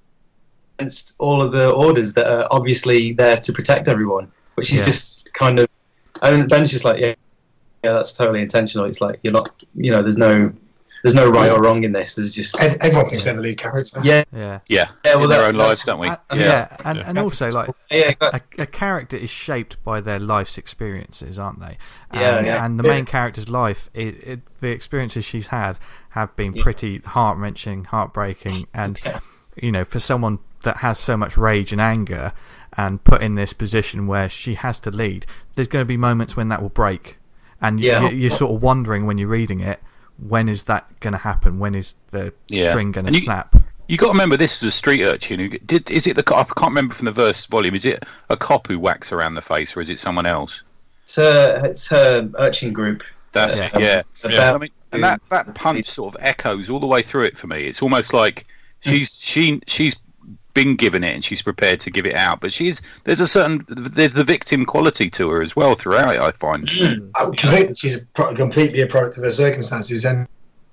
against all of the orders that are obviously there to protect everyone. But she's Yeah. just kind of, and Ben's just like, yeah, yeah, that's totally intentional. It's like, you're not, you know, there's no, there's no right or wrong in this. There's just, Ev- everyone thinks they're the lead character. yeah, yeah, Yeah, yeah, well, in their that- own that's- lives, don't we? Uh, I yeah, mean, that's- and, yeah. and also like yeah, a, a character is shaped by their life's experiences, aren't they? Yeah, and, yeah. and the main character's life, it, it, the experiences she's had have been pretty heart wrenching, heartbreaking, and you know, for someone that has so much rage and anger, and put in this position where she has to lead, there's going to be moments when that will break, and Yeah. you, you're sort of wondering when you're reading it, when is that going to happen? When is the Yeah. string going And to you- snap? You got to remember, this is a street urchin who did. Is it the? co- I can't remember from the verse volume. Is it a cop who whacks around the face, or is it someone else? it's her, it's her urchin group. That's Uh, it. Yeah. about- I mean, and that, that punch sort of echoes all the way through it for me. It's almost like she's she she's been given it and she's prepared to give it out, but she's there's a certain there's the victim quality to her as well throughout it, I find. Oh, completely, she's a pro- completely a product of her circumstances, and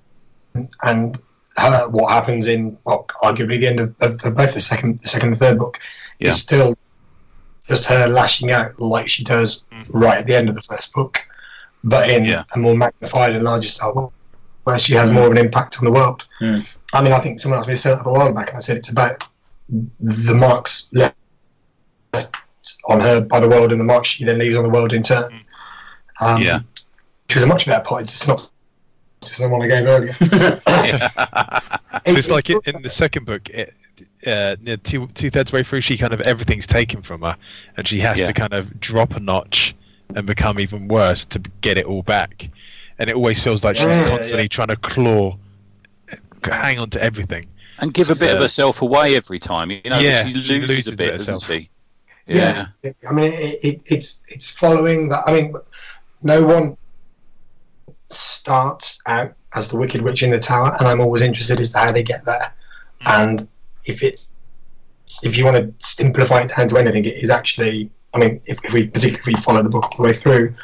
and her what happens in well, arguably the end of, of, of both the second, the second and third book Yeah. is still just her lashing out like she does right at the end of the first book, but in Yeah. a more magnified and larger style, where she has more of an impact on the world. Mm. I mean, I think someone asked me to set it up a while back, and I said it's about the marks left on her by the world and the mark she then leaves on the world in turn. Um, Yeah. Which was a much better point. It's not just the one I gave earlier. It's like in, in the second book, it, uh, near two two thirds way through, she kind of everything's taken from her, and she has Yeah. to kind of drop a notch and become even worse to get it all back. And it always feels like she's Yeah, constantly yeah. trying to claw, hang on to everything. And give a bit of Uh, herself away every time. You know, yeah, she she loses, loses a bit, a bit doesn't herself. she? Yeah. Yeah, I mean, it, it, it's it's following that. I mean, no one starts out as the Wicked Witch in the Tower, and I'm always interested as to how they get there. And if it's if you want to simplify it down to anything, it is actually. I mean, if, if we particularly follow the book all the way through,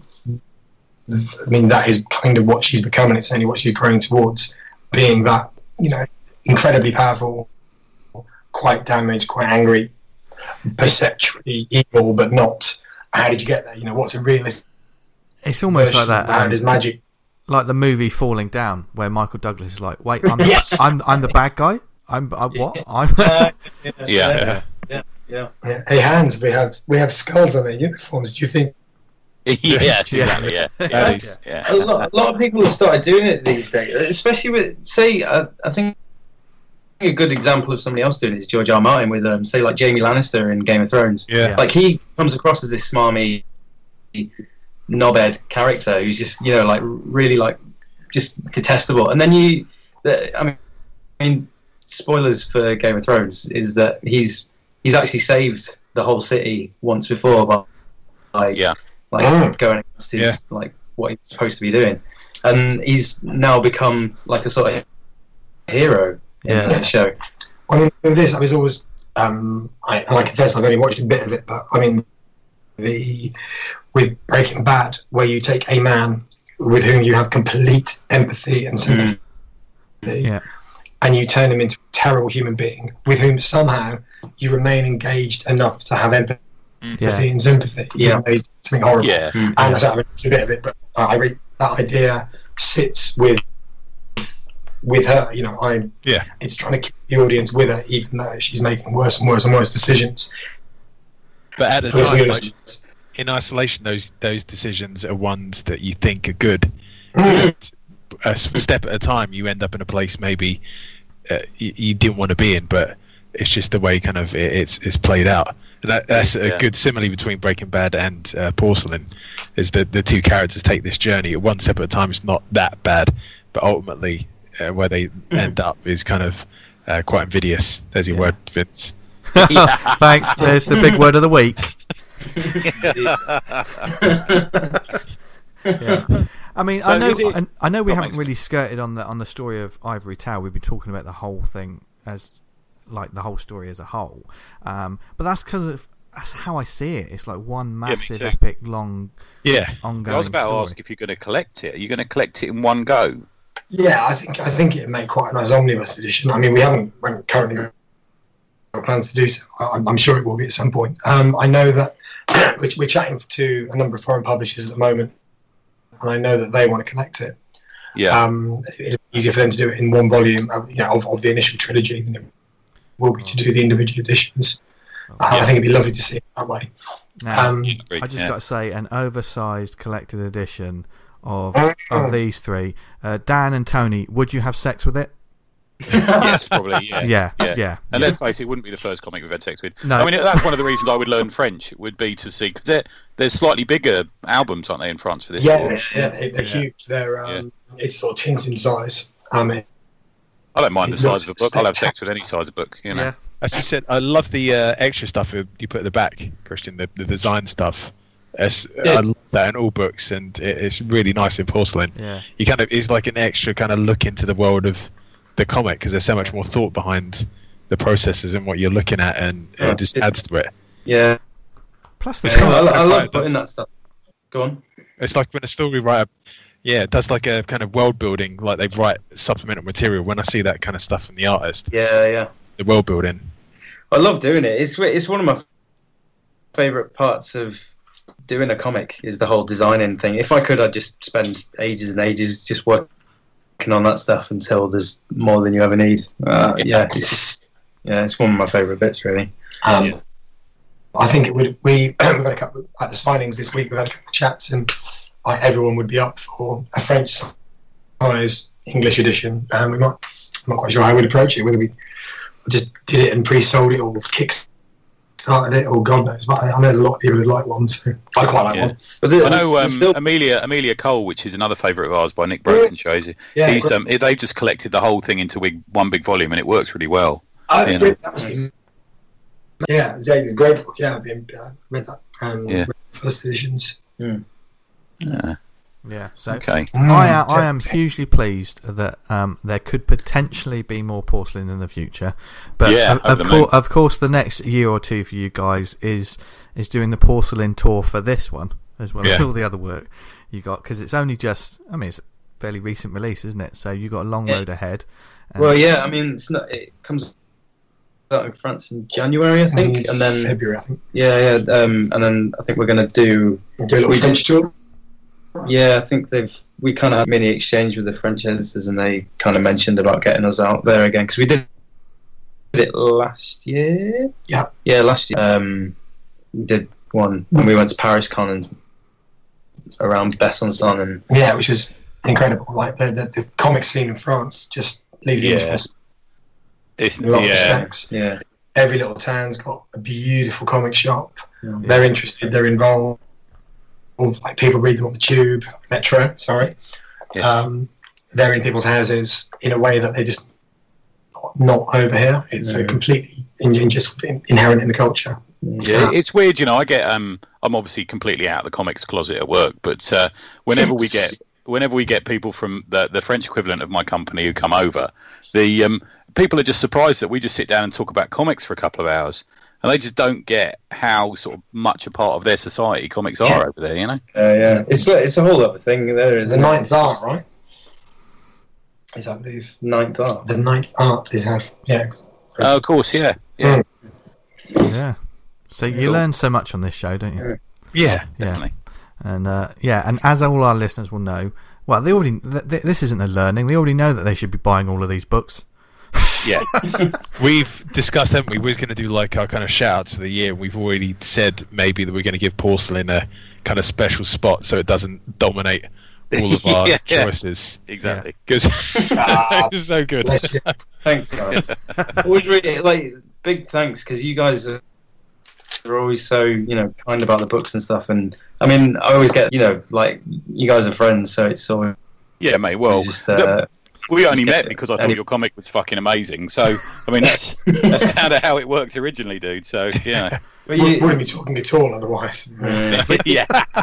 I mean, that is kind of what she's becoming. It's only what she's growing towards, being that, you know, incredibly powerful, quite damaged, quite angry, perceptually evil, but not. How did you get there? You know, what's a realistic It's almost like version that. of how um, does magic? like the movie Falling Down, where Michael Douglas is like, "Wait, I'm the, Yes. I'm, I'm the bad guy. I'm, I'm what? I'm." Uh, yeah, Yeah. yeah, yeah, yeah. Yeah. Hey, Hans, we have we have skulls on their uniforms. Do you think? Yeah, exactly. Yeah, yeah, That is- yeah. A lot, a lot of people have started doing it these days, especially with, say, uh, I think a good example of somebody else doing it is George R. R. Martin with, um, say, like Jaime Lannister in Game of Thrones. Yeah. Like, he comes across as this smarmy, knobhead character who's just, you know, like, really, like, just detestable. And then you, the, I mean, I mean, spoilers for Game of Thrones is that he's he's actually saved the whole city once before by, by Yeah. like Mm. going against his Yeah. like what he's supposed to be doing, and he's now become like a sort of hero in Yeah. the show. I mean, with this, I was always. Um, I, and I confess, I've only watched a bit of it, but I mean, the with Breaking Bad, where you take a man with whom you have complete empathy and sympathy, Yeah. and you turn him into a terrible human being with whom somehow you remain engaged enough to have empathy Yeah. and sympathy. Yeah. even though he's doing something horrible. Yeah. And that's a bit of it, but I read that idea sits with with her. You know, I Yeah. it's trying to keep the audience with her, even though she's making worse and worse and worse decisions. But at the With time, like, realism. in isolation, those those decisions are ones that you think are good. Mm. And a s- step at a time, you end up in a place maybe uh, you, you didn't want to be in, but it's just the way kind of it, it's it's played out. And that, that's a Yeah. good simile between Breaking Bad and uh, Porcelain, is that the two characters take this journey at one step at a time. It's not that bad, but ultimately uh, where they end up is kind of uh, quite invidious. There's your Yeah. word, Vince. Thanks. There's the big word of the week. Yeah. I mean, So I know, is it- I, I know we Go on, haven't Max. really skirted on the on the story of Ivory Tower. We've been talking about the whole thing as, like, the whole story as a whole. Um, but that's because of that's how I see it. It's like one me massive, too. epic, long, Yeah. ongoing I was about story. to ask if you're going to collect it. Are you going to collect it in one go? Yeah, I think I think it'd make quite a nice omnibus edition. I mean, we haven't, we haven't currently got plans to do so. I- I'm, I'm sure it will be at some point. Um, I know that we're, we're chatting to a number of foreign publishers at the moment, and I know that they want to collect it. Yeah. Um, it'll be easier for them to do it in one volume, of, you know, of, of the initial trilogy than it will be to do the individual editions. Uh, I think it'd be lovely to see it that way. Now, Um, Agreed, I just yeah. got to say, an oversized collected edition of Oh. of these three. Uh, Dan and Tony, would you have sex with it? Yes, probably. Yeah. Yeah, Yeah. yeah. And yeah. let's face it, it wouldn't be the first comic we've had sex with. No. I mean, that's one of the reasons I would learn French, would be to see, because there's slightly bigger albums, aren't they, in France for this? yeah, war? yeah, they, they're Yeah. huge. They're um, it's sort of Tintin size. Um, it, I don't mind the It size of a looks book. I'll have sex with any size of book, you know. Yeah. As you said, I love the uh, extra stuff you put at the back, Christian, the, the design stuff. It's, Yeah. I love that in all books, and it, it's really nice in Porcelain. Yeah. You kind of it's like an extra kind of look into the world of the comic, because there's so much more thought behind the processes and what you're looking at, and Yeah. it just adds to it. Yeah, Plus, the I, kind story, of- I, I it love does. putting that stuff. Go on. It's like when a story writer, yeah, it does like a kind of world building, like they write supplemental material. When I see that kind of stuff from the artist, Yeah, yeah. the world building. I love doing it. It's it's one of my favorite parts of doing a comic is the whole designing thing. If I could, I'd just spend ages and ages just working on that stuff until there's more than you ever need. Uh, yeah, it's yeah, it's one of my favorite bits, really. Um, Yeah. I think it would. We we've had a couple at the signings this week. We've had a couple of chats, and like, everyone would be up for a French size English edition. And we might. I'm not quite sure how we'd approach it. Whether we just did it and pre-sold it, or kick-started it, or God knows. But I know there's a lot of people who'd like one, so I quite like Yeah. one. But there's- I know there's um, still- Amelia Amelia Cole, which is another favourite of ours by Nick Brokenshire. Yeah, He's great. um, they've just collected the whole thing into big, one big volume, and it works really well. I you read know. that was, yeah, yeah, it's a great book. Yeah, I've been, uh, read that. Um, Yeah. First editions. Yeah. Yeah. So Okay. I am, Mm, I am yeah. hugely pleased that um, there could potentially be more porcelain in the future, but Yeah, of, over of, the cour- moon. of course, the next year or two for you guys is is doing the porcelain tour for this one as well as Yeah. all the other work you got, because it's only just, I mean, it's a fairly recent release, isn't it? So you got a long Yeah. road ahead. And- Well, yeah, I mean, it's not. It comes out in France in January, I think, Mm, and then February, I think. yeah, yeah, um, and then I think we're going to do. We'll do a little We French tour. Yeah, I think they've. We kind of had a mini exchange with the French editors, and they kind of mentioned about getting us out there again, because we did it last year. Yeah. Yeah, last year. Um, we did one when we went to Paris Con and around Besançon, and Yeah, which was incredible. Like the, the, the comic scene in France just leaves the Yeah. interest It's, in a lot of yeah. respects. yeah, Every little town's got a beautiful comic shop. Yeah. They're interested. They're involved. Like people read them on the tube, metro. Sorry. Yeah. Um, they're in people's houses in a way that they just not over here. It's uh, Yeah. completely in, in just in, inherent in the culture. Yeah, it's weird, you know. I get um, I'm obviously completely out of the comics closet at work, but uh, whenever we get whenever we get people from the the French equivalent of my company who come over, the um, people are just surprised that we just sit down and talk about comics for a couple of hours, and they just don't get how sort of much a part of their society comics are Yeah. over there, you know. uh, yeah. It's a, it's a whole other thing. There is The ninth art, right? Is I believe Ninth art. the ninth art is how yeah. Oh, of course, yeah, yeah, yeah. So you Cool. learn so much on this show, don't you? Yeah. definitely. And uh, yeah, and as all our listeners will know, well, they already th- th- this isn't a learning. They already know that they should be buying all of these books. Yeah, We've discussed, haven't we? We was going to do like our kind of shout outs for the year. We've already said maybe that we're going to give porcelain a kind of special spot so it doesn't dominate all of our Yeah, yeah. choices. exactly. Because Ah, it's so good. bless you. Thanks, guys. Always really like big thanks, because you guys are, are always so you know kind about the books and stuff. And I mean, I always get you know like you guys are friends, so it's always Yeah, mate. Well, just uh, we only just met get- because I thought any- your comic was fucking amazing. So, I mean, that's that's kind of how it works originally, dude. So, yeah, but We you, wouldn't be talking at all otherwise. uh, yeah.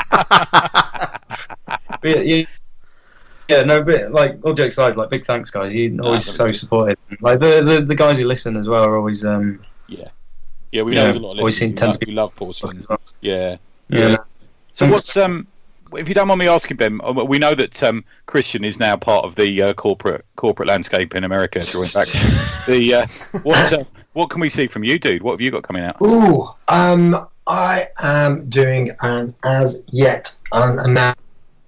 but yeah, you, yeah, no, but like all jokes aside, like big thanks, guys. You always so supportive. Like the, the the guys who listen as well are always um Yeah, yeah, we Yeah, know there's a lot of always listeners seem who tend love, to who love porcelain. yeah. Yeah. yeah. So Thanks. what's um? If you don't mind me asking, Ben, uh, we know that um, Christian is now part of the uh, corporate corporate landscape in America. Drawing back, the uh, what uh, what can we see from you, dude? What have you got coming out? Ooh, um, I am doing an as yet unannounced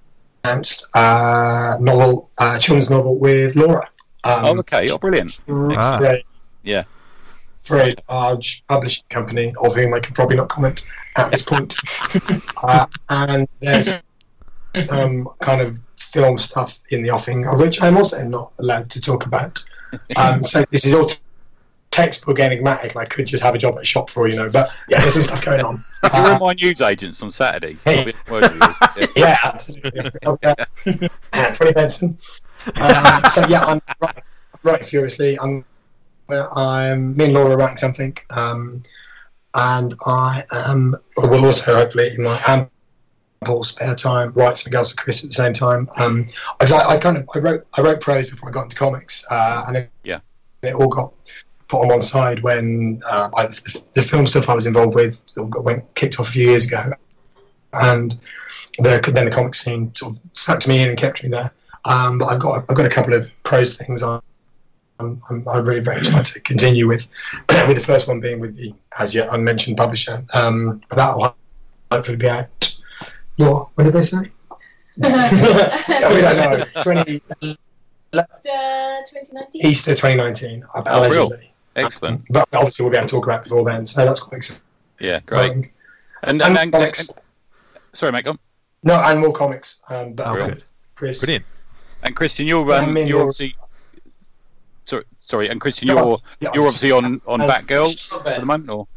uh, novel, uh, children's novel with Laura. Um, Oh, okay. Oh, brilliant. Ah. Very, Yeah. very large publishing company of whom I can probably not comment at this point. uh, and there's some kind of film stuff in the offing, of which I'm also not allowed to talk about. Um, so this is all t- textbook enigmatic, and I could just have a job at a shop for all you know. But yeah, there's some stuff going on. You're Uh, in my news agents on Saturday. Hey. I'll be in word with you. yeah, absolutely. Okay. Uh, Twenty Benson. Um, so yeah, I'm writing, writing furiously. I'm, I'm me and Laura are writing something, um, and I am. Will also hopefully in my ample spare time write some girls for Chris at the same time. Um, because I, I kind of I wrote I wrote prose before I got into comics, uh, and it, Yeah. it all got put on one side when uh, I, the, the film stuff I was involved with sort of got, went kicked off a few years ago, and the, then the comic scene sort of sucked me in and kept me there. Um, but I've got I've got a couple of prose things I'm I'm, I'm, I'm really very excited to continue with, with the first one being with the as yet unmentioned publisher. Um, but that will hopefully be out. What? What did they say? Yeah, we don't know. Twenty twenty nineteen. Easter twenty nineteen, Oh, real? allegedly. Excellent. But obviously we'll be able to talk about it before then, so that's quite exciting. Yeah, great. Um, And, and, and and, comics. and- sorry, mate, go on. No, and more comics. Um, but Oh, okay, good. Chris. Brilliant. And Christian, you're Yeah, um, I mean, you're you're- obviously sorry, sorry, and Christian, Go you're on. Yeah, you're obviously on on Um, Batgirl at the moment, or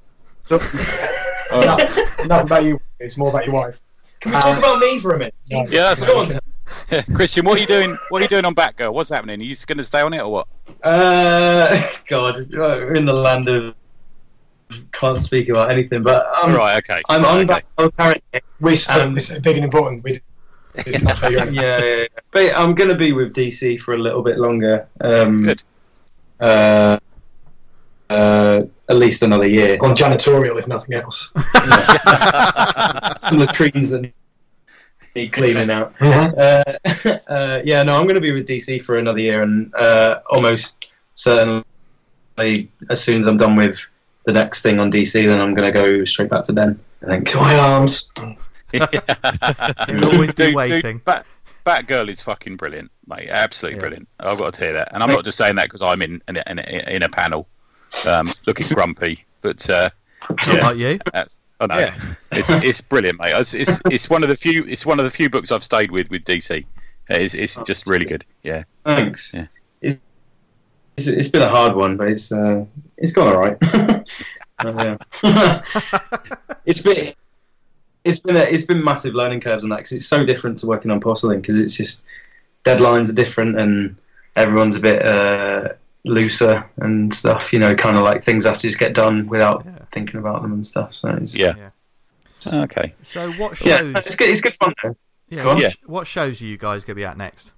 No, not about you. It's more about your wife. Can we talk Uh, about me for a minute? No. yeah, that's Go on. yeah, Christian. What are you doing? What are you doing on Batgirl? What's happening? Are you going to stay on it or what? Uh, God, we're in the land of can't speak about anything. But um, right, okay. I'm on okay. Batgirl currently. We still, Um, this is big and important. We yeah, yeah, yeah. But I'm going to be with D C for a little bit longer. Um, Good. Uh, uh, at least another year. on janitorial, if nothing else. Some of the trees that need cleaning out. Mhm. Uh, uh, yeah, no, I'm going to be with D C for another year, and uh, almost certainly, as soon as I'm done with the next thing on D C, then I'm going to go straight back to Ben. I think. To my arms. You'll always be Dude, waiting. Dude, Bat, Batgirl is fucking brilliant, mate. Absolutely Yeah. brilliant. I've got to tell you that, and I'm not just saying that because I'm in in, a- in, a- in a panel, um, looking grumpy, but uh, Not yeah, like you. that's, I know Yeah. it's it's brilliant, mate. It's, it's it's one of the few it's one of the few books I've stayed with with D C. It's it's just really good. Yeah. Thanks. Yeah. It's, it's, it's been a hard one, but it's uh, it's gone all right. Uh, yeah. it's been it's been a, it's been massive learning curves on that because it's so different to working on porcelain because it's just deadlines are different and everyone's a bit uh, looser and stuff. You know, kind of like things have to just get done without Yeah. thinking about them and stuff. So it's, Yeah. Yeah. Okay. So what yeah, shows? it's good. It's good fun though. Yeah, Go on. what, Yeah. sh- what shows are you guys going to be at next?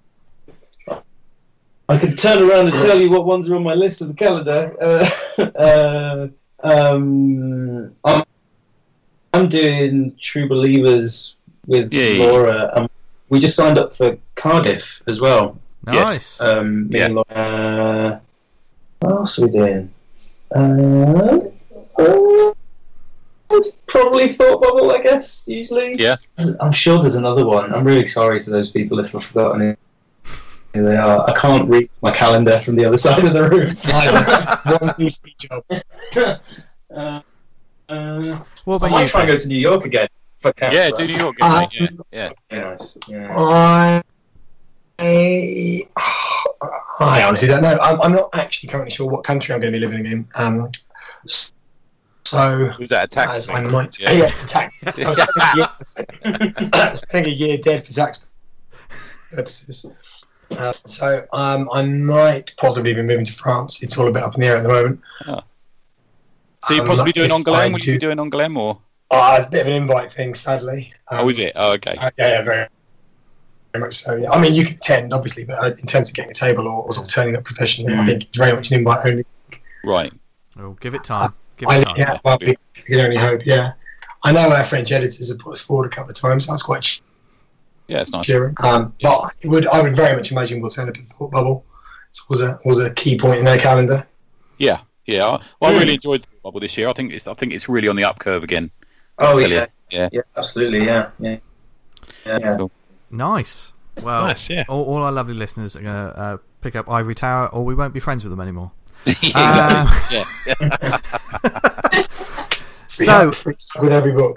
I could turn around and tell you what ones are on my list of the calendar. Uh, uh, um, I'm, I'm doing True Believers with Yay. Laura. Um, we just signed up for Cardiff as well. Nice. Um, me Yeah. and Laura. Uh, what else are we doing? Uh, uh, probably Thought Bubble, I guess, usually. Yeah. I'm sure there's another one. I'm really sorry to those people if I've forgotten it. Here they are. I can't read my calendar from the other side of the room. One D C job. uh, uh, what I about might you? try and Ben? go to New York again. If I can, Yeah, but- do New York. Uh, mate. Yeah. Yeah. Yeah, nice. Yeah. I, I, I honestly don't know. I'm, I'm not actually currently sure what country I'm going to be living in. Um, s- so, Was that a tax? as thing? I might. Yeah. Yeah, it's a tax. I was spending a year- I was spending a year dead for tax purposes. Uh, so um, I might possibly be moving to France. It's all a bit up in the air at the moment. Oh. So you're Um, possibly doing if Angoulême? I Will you do- be doing Angoulême or? Oh, it's a bit of an invite thing, sadly. Um, Oh, is it? Oh, okay. Uh, yeah, yeah, very, very much so. Yeah. I mean, you can attend, obviously, but uh, in terms of getting a table or, or sort of turning up professionally, I Mm. think it's very much an invite only. Right. Oh, give it time. Give I, it time. yeah, well, we can only hope. Yeah, I know our French editors have put us forward a couple of times. That's quite ch- Yeah, it's nice. cheering. Um, but I would, I would very much imagine we'll turn up at the Thought Bubble. It was a was a key point in their calendar. Yeah, yeah. I, well, I Mm. really enjoyed the bubble this year. I think it's I think it's really on the up curve again. Oh, Tell you. yeah. Yeah. Yeah, absolutely. Yeah. Yeah. Yeah. yeah. Cool. Nice. Well, Nice, yeah. all, all our lovely listeners are going to uh, pick up Ivory Tower, or we won't be friends with them anymore. yeah, Um, yeah. So, with every book,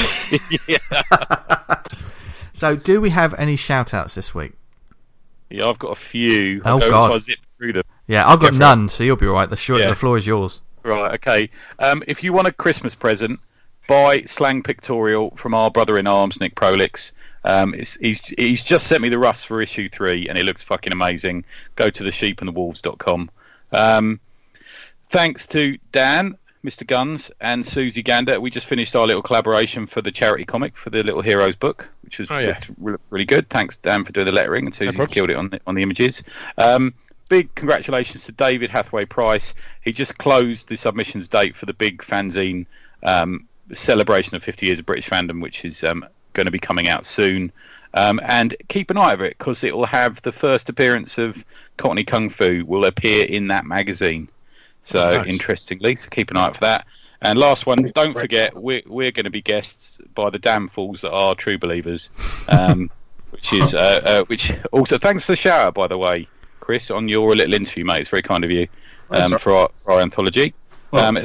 so do we have any shout outs this week? Yeah, I've got a few. Oh, I'll go God. So I zip through them. Yeah, I've got Go for none, so you'll be all right. The, short, Yeah. the floor is yours. Right, okay. Um, if you want a Christmas present, buy Slang Pictorial from our brother in arms, Nick Prolix. Um, it's, he's he's just sent me the roughs for issue three, and it looks fucking amazing. Go to the sheep and the wolves dot com. Um, thanks to Dan, Mister Guns, and Susie Gander. We just finished our little collaboration for the charity comic for the Little Heroes book, which was Oh, yeah. looked, looked really good. Thanks, Dan, for doing the lettering, and Susie problems. killed it on the, on the images. Um, big congratulations to David Hathaway Price. He just closed the submissions date for the big fanzine um, celebration of fifty years of British fandom, which is um, going to be coming out soon. Um, and keep an eye on it because it will have the first appearance of Cockney Kung Fu will appear in that magazine. So Nice. interestingly, so keep an eye out for that. And last one, don't forget we're we're going to be guests by the damn fools that are True Believers, um, which is uh, uh, which also thanks for the shower, by the way, Chris, on your little interview, mate. It's very kind of you um, That's for our for our anthology. Well, Um, it's,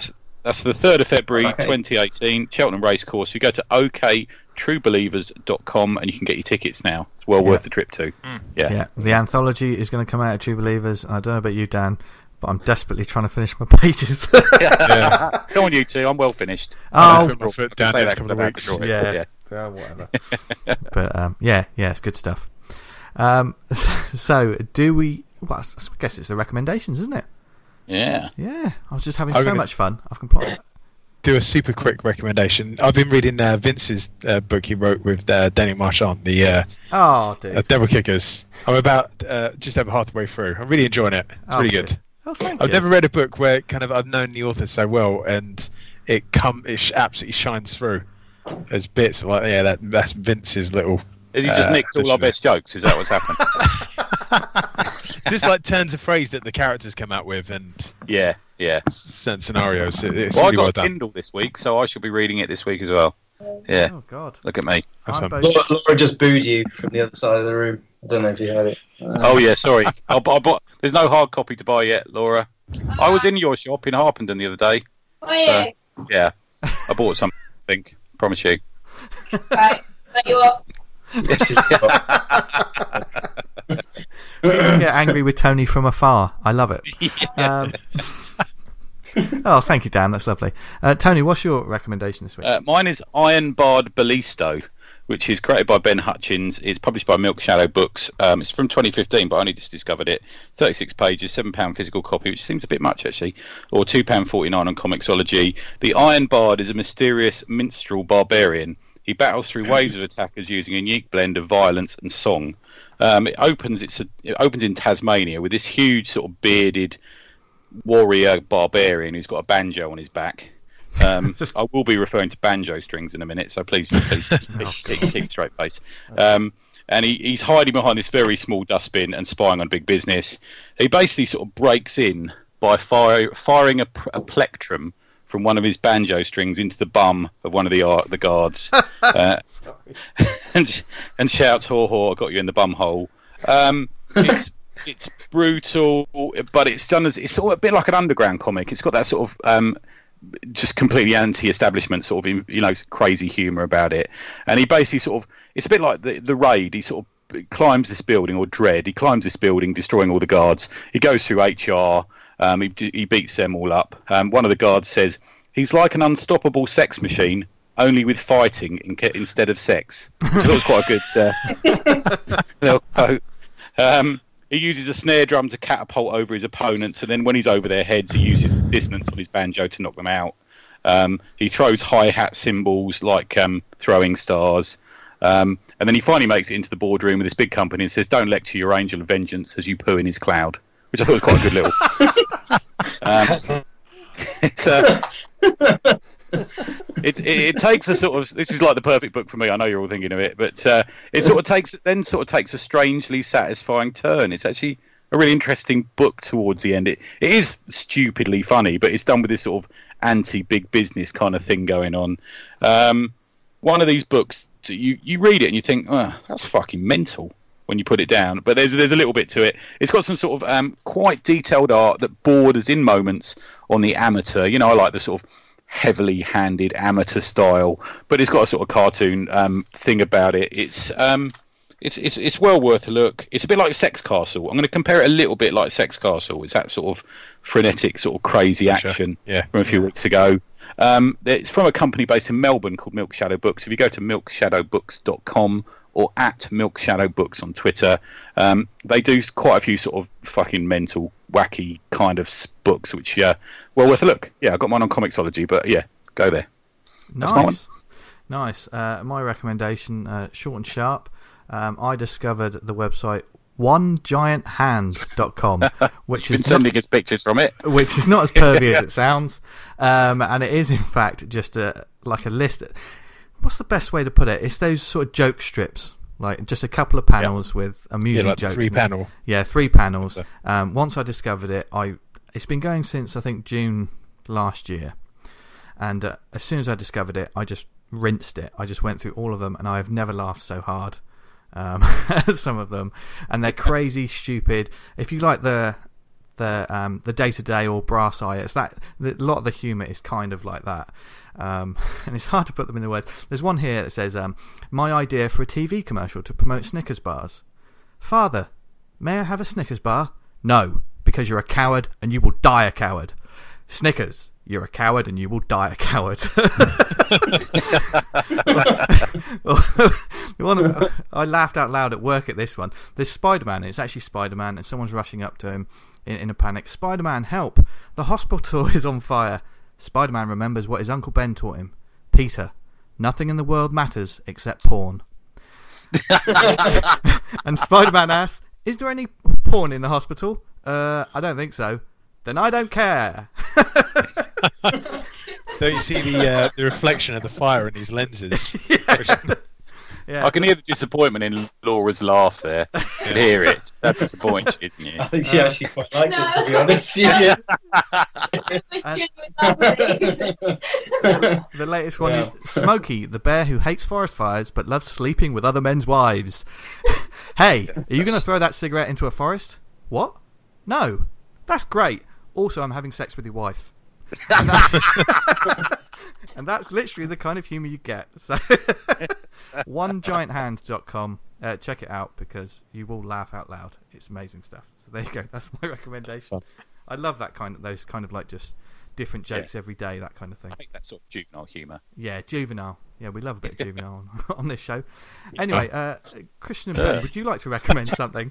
That's the third of February, Okay. twenty eighteen, Cheltenham Racecourse. You go to o k true believers dot com and you can get your tickets now. It's well Yeah. worth the trip too. Mm. Yeah. Yeah, the anthology is going to come out of True Believers. I don't know about you, Dan, but I'm desperately trying to finish my pages. Yeah. Go on, you two. I'm well finished. Oh, I'll put my foot I can down say next that couple of about weeks. the drawing, Yeah. but yeah, whatever. But um, yeah, yeah, it's good stuff. Um, so, do we? Well, I guess it's the recommendations, isn't it? Yeah. Yeah, I was just having I'm so gonna- much fun. I've completed. Do a super quick recommendation. I've been reading uh, Vince's uh, book he wrote with uh, Daniel Marchand, the uh, Oh, dude. uh, Devil Kickers. I'm about uh, just over halfway through. I'm really enjoying it. It's Oh, really good. good. Oh, thank I've you. never read a book where kind of I've known the author so well, and it come it sh- absolutely shines through. There's bits like yeah, that that's Vince's little. Has he just Uh, nicked all our literally. best jokes? Is that what's happened? Just like turns of phrase that the characters come out with and yeah, yeah. certain scenarios. It- It's Well, I really got well a done. Kindle this week, so I shall be reading it this week as well. Yeah, Oh, God. look at me. That's I'm fun. both- Laura, Laura just booed you from the other side of the room. I don't know if you heard it. Uh, Oh yeah, sorry. I, I bought, there's no hard copy to buy yet, Laura. I was in your shop in Harpenden the other day. Oh, yeah. Yeah, I bought something. Promise you. Right. But you up. People get angry with Tony from afar. I love it. Um, oh, thank you, Dan. That's lovely. Uh, Tony, what's your recommendation this week? Uh, mine is Iron Bard Ballisto, which is created by Ben Hutchins. It's published by Milk Shadow Books. Um, it's from twenty fifteen, but I only just discovered it. thirty-six pages, seven pound physical copy, which seems a bit much actually, or two pounds forty-nine on Comixology. The Iron Bard is a mysterious minstrel barbarian. He battles through waves of attackers using a unique blend of violence and song. Um, it opens it's a, it opens in Tasmania with this huge sort of bearded warrior barbarian who's got a banjo on his back. Um, I will be referring to banjo strings in a minute, so please, please keep, keep, keep straight face. Um, and he, he's hiding behind this very small dustbin and spying on big business. He basically sort of breaks in by fire, firing a, a plectrum from one of his banjo strings into the bum of one of the uh, the guards, uh, and and shouts, "Haw haw! I got you in the bum hole." Um, it's it's brutal, but it's done as it's sort of a bit like an underground comic. It's got that sort of um, just completely anti-establishment sort of you know crazy humour about it, and he basically sort of it's a bit like the the Raid. He sort of climbs this building, or Dread. He climbs this building, destroying all the guards. He goes through H R. Um, he, he beats them all up. Um, one of the guards says he's like an unstoppable sex machine, only with fighting in, instead of sex. So that was quite a good uh, little quote. Um, he uses a snare drum to catapult over his opponents, and then when he's over their heads, he uses dissonance on his banjo to knock them out. Um, he throws hi-hat cymbals like um, throwing stars. Um, and then he finally makes it into the boardroom with this big company and says, "Don't lecture your angel of vengeance as you poo in his cloud," which I thought was quite a good little. um, it's, uh, it, it it takes a sort of this is like the perfect book for me. I know you're all thinking of it, but uh, it sort of takes then sort of takes a strangely satisfying turn. It's actually a really interesting book towards the end. It it is stupidly funny, but it's done with this sort of anti-big business kind of thing going on. Um, one of these books, you you read it and you think, oh, that's fucking mental when you put it down. But there's there's a little bit to it. It's got some sort of um, quite detailed art that borders in moments on the amateur. You know, I like the sort of heavily handed amateur style, but it's got a sort of cartoon um, thing about it. It's um, it's it's it's well worth a look. It's a bit like Sex Castle. I'm going to compare it a little bit like Sex Castle. It's that sort of frenetic, sort of crazy action Yeah. from a few weeks ago. Um, it's from a company based in Melbourne called Milk Shadow Books. If you go to milk shadow books dot com or at Milk Shadow Books on Twitter, um, they do quite a few sort of fucking mental, wacky kind of s- books, which, yeah, well worth a look. Yeah, I got mine on Comixology, but yeah, go there. That's my one. Nice. Nice. Uh, my recommendation, uh, short and sharp. Um, I discovered the website one giant hand dot com, which Been is sending us pictures from it. which is not as pervy as it sounds, um, and it is in fact just a like a list. What's the best way to put it? It's those sort of joke strips, like just a couple of panels with Yeah, amusing like the jokes. three in it. panel. Yeah, three panels. So- Um, once I discovered it, I it's been going since I think June last year, and uh, as soon as I discovered it, I just rinsed it. I just went through all of them, and I have never laughed so hard. Um, as some of them, and they're crazy, stupid. If you like the the um, the day to day or brass eye. It's that a lot of the humour is kind of like that, um, and it's hard to put them into words. There's one here that says, um, "My idea for a T V commercial to promote Snickers bars. Father, may I have a Snickers bar? No, because you're a coward and you will die a coward. Snickers, you're a coward and you will die a coward." one, I laughed out loud at work at this one. There's Spider-Man. It's actually Spider-Man, and someone's rushing up to him in, in a panic. "Spider-Man, help! The hospital is on fire." Spider-Man remembers what his Uncle Ben taught him. "Peter, nothing in the world matters except porn." And Spider-Man asks, "Is there any porn in the hospital?" Uh, I don't think so. "Then I don't care." Don't you see the uh, the reflection of the fire in these lenses? Yeah. Yeah. I can hear the disappointment in Laura's laugh there. I can hear it. That disappoints you, didn't you? I think she actually quite liked No. it, to be honest. Yeah. It was genuine lovely. The latest one Yeah. is Smokey, the bear who hates forest fires but loves sleeping with other men's wives. "Hey, are you going to throw that cigarette into a forest?" "What? No. That's great. Also, I'm having sex with your wife." And, that, and that's literally the kind of humour you get. So, one giant hand dot com. Uh, check it out because you will laugh out loud. It's amazing stuff. So there you go. That's my recommendation. I love that kind of those kind of like just different jokes Yeah. every day, that kind of thing. I think that's sort of juvenile humour. Yeah, juvenile. Yeah, we love a bit of juvenile on, on this show. Anyway, uh, Christian and Ben, would you like to recommend something?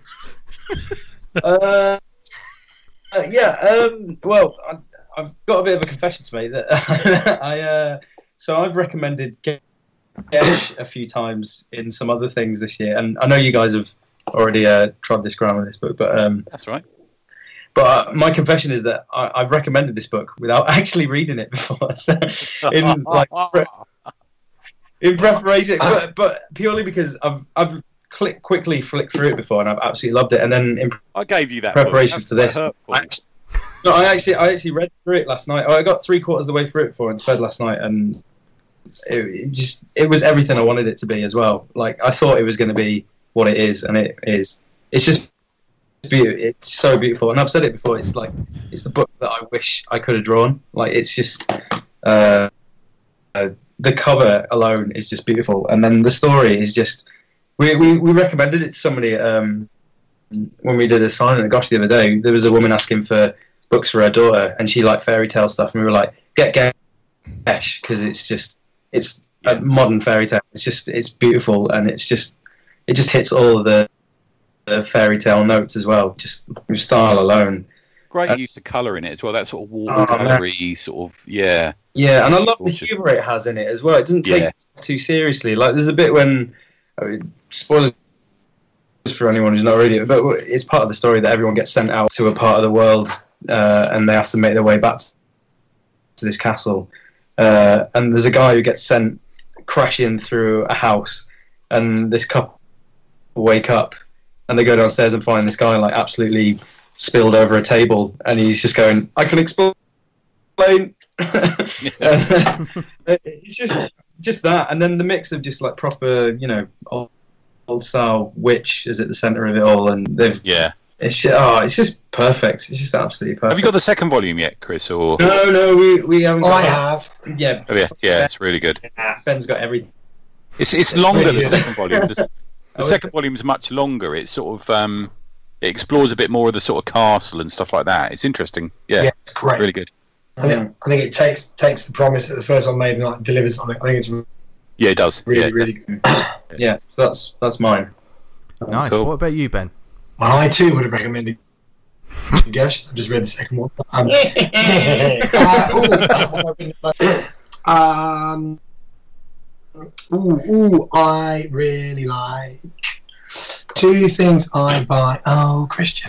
Uh, uh, yeah. Um, well, I, I've got a bit of a confession to make. That I uh, so I've recommended Gesh a few times in some other things this year, and I know you guys have already uh, tried this ground with this book, but um, That's right. but uh, my confession is that I, I've recommended this book without actually reading it before. So in like pre- in preparation, but, but purely because I've I've click, quickly flicked through it before and I've absolutely loved it, and then in I gave you that preparation book. for That's this, quite I actually, no, I actually I actually read through it last night. I got three quarters of the way through it before and bed last night, and it, it just it was everything I wanted it to be as well. Like I thought it was going to be what it is, and it is. It's just beautiful. It's so beautiful, and I've said it before. It's like it's the book that I wish I could have drawn. Like it's just uh, uh, the cover alone is just beautiful, and then the story is just. We we, we recommended it to somebody um, when we did a signing at Gosh the other day. There was a woman asking for books for her daughter, and she liked fairy tale stuff, and we were like, get Gesh because it's just it's a modern fairy tale. It's just it's beautiful, and it's just it just hits all of the, the fairy tale notes as well. Just with style alone. Great Uh, use of colour in it as well. That sort of Oh, watercolour-y sort of yeah. Yeah, and I love the Gorgeous. humour it has in it as well. It doesn't take Yeah. it too seriously. Like there's a bit when I mean, spoilers for anyone who's not read it, but it's part of the story that everyone gets sent out to a part of the world, uh, and they have to make their way back to this castle. Uh, and there's a guy who gets sent crashing through a house, and this couple wake up, and they go downstairs and find this guy like absolutely spilled over a table, and he's just going, "I can explain." It's just just that, and then the mix of just like proper, you know, old, old style witch is at the centre of it all, and they've Yeah. it's just, oh, it's just perfect. It's just absolutely perfect. Have you got the second volume yet, Chris? Or No, no, we we haven't. Oh, Got I have. Yeah, oh, yeah, yeah, it's really good. Ben's got everything. It's it's longer really the good. second volume. The, the Oh, is second it? volume is much longer. It's sort of um, it explores a bit more of the sort of castle and stuff like that. It's interesting. Yeah, Yeah, it's great. really good. I think, I think it takes takes the promise that the first one made and like delivers on it. I think it's Yeah, it does. really, yeah, really good. Yeah, so that's that's mine. Nice. cool. What about you, Ben? I too would have recommended Gesh. I've just read the second one. Um, uh, ooh, um, ooh, ooh, I really like two things I buy. Oh, Christian.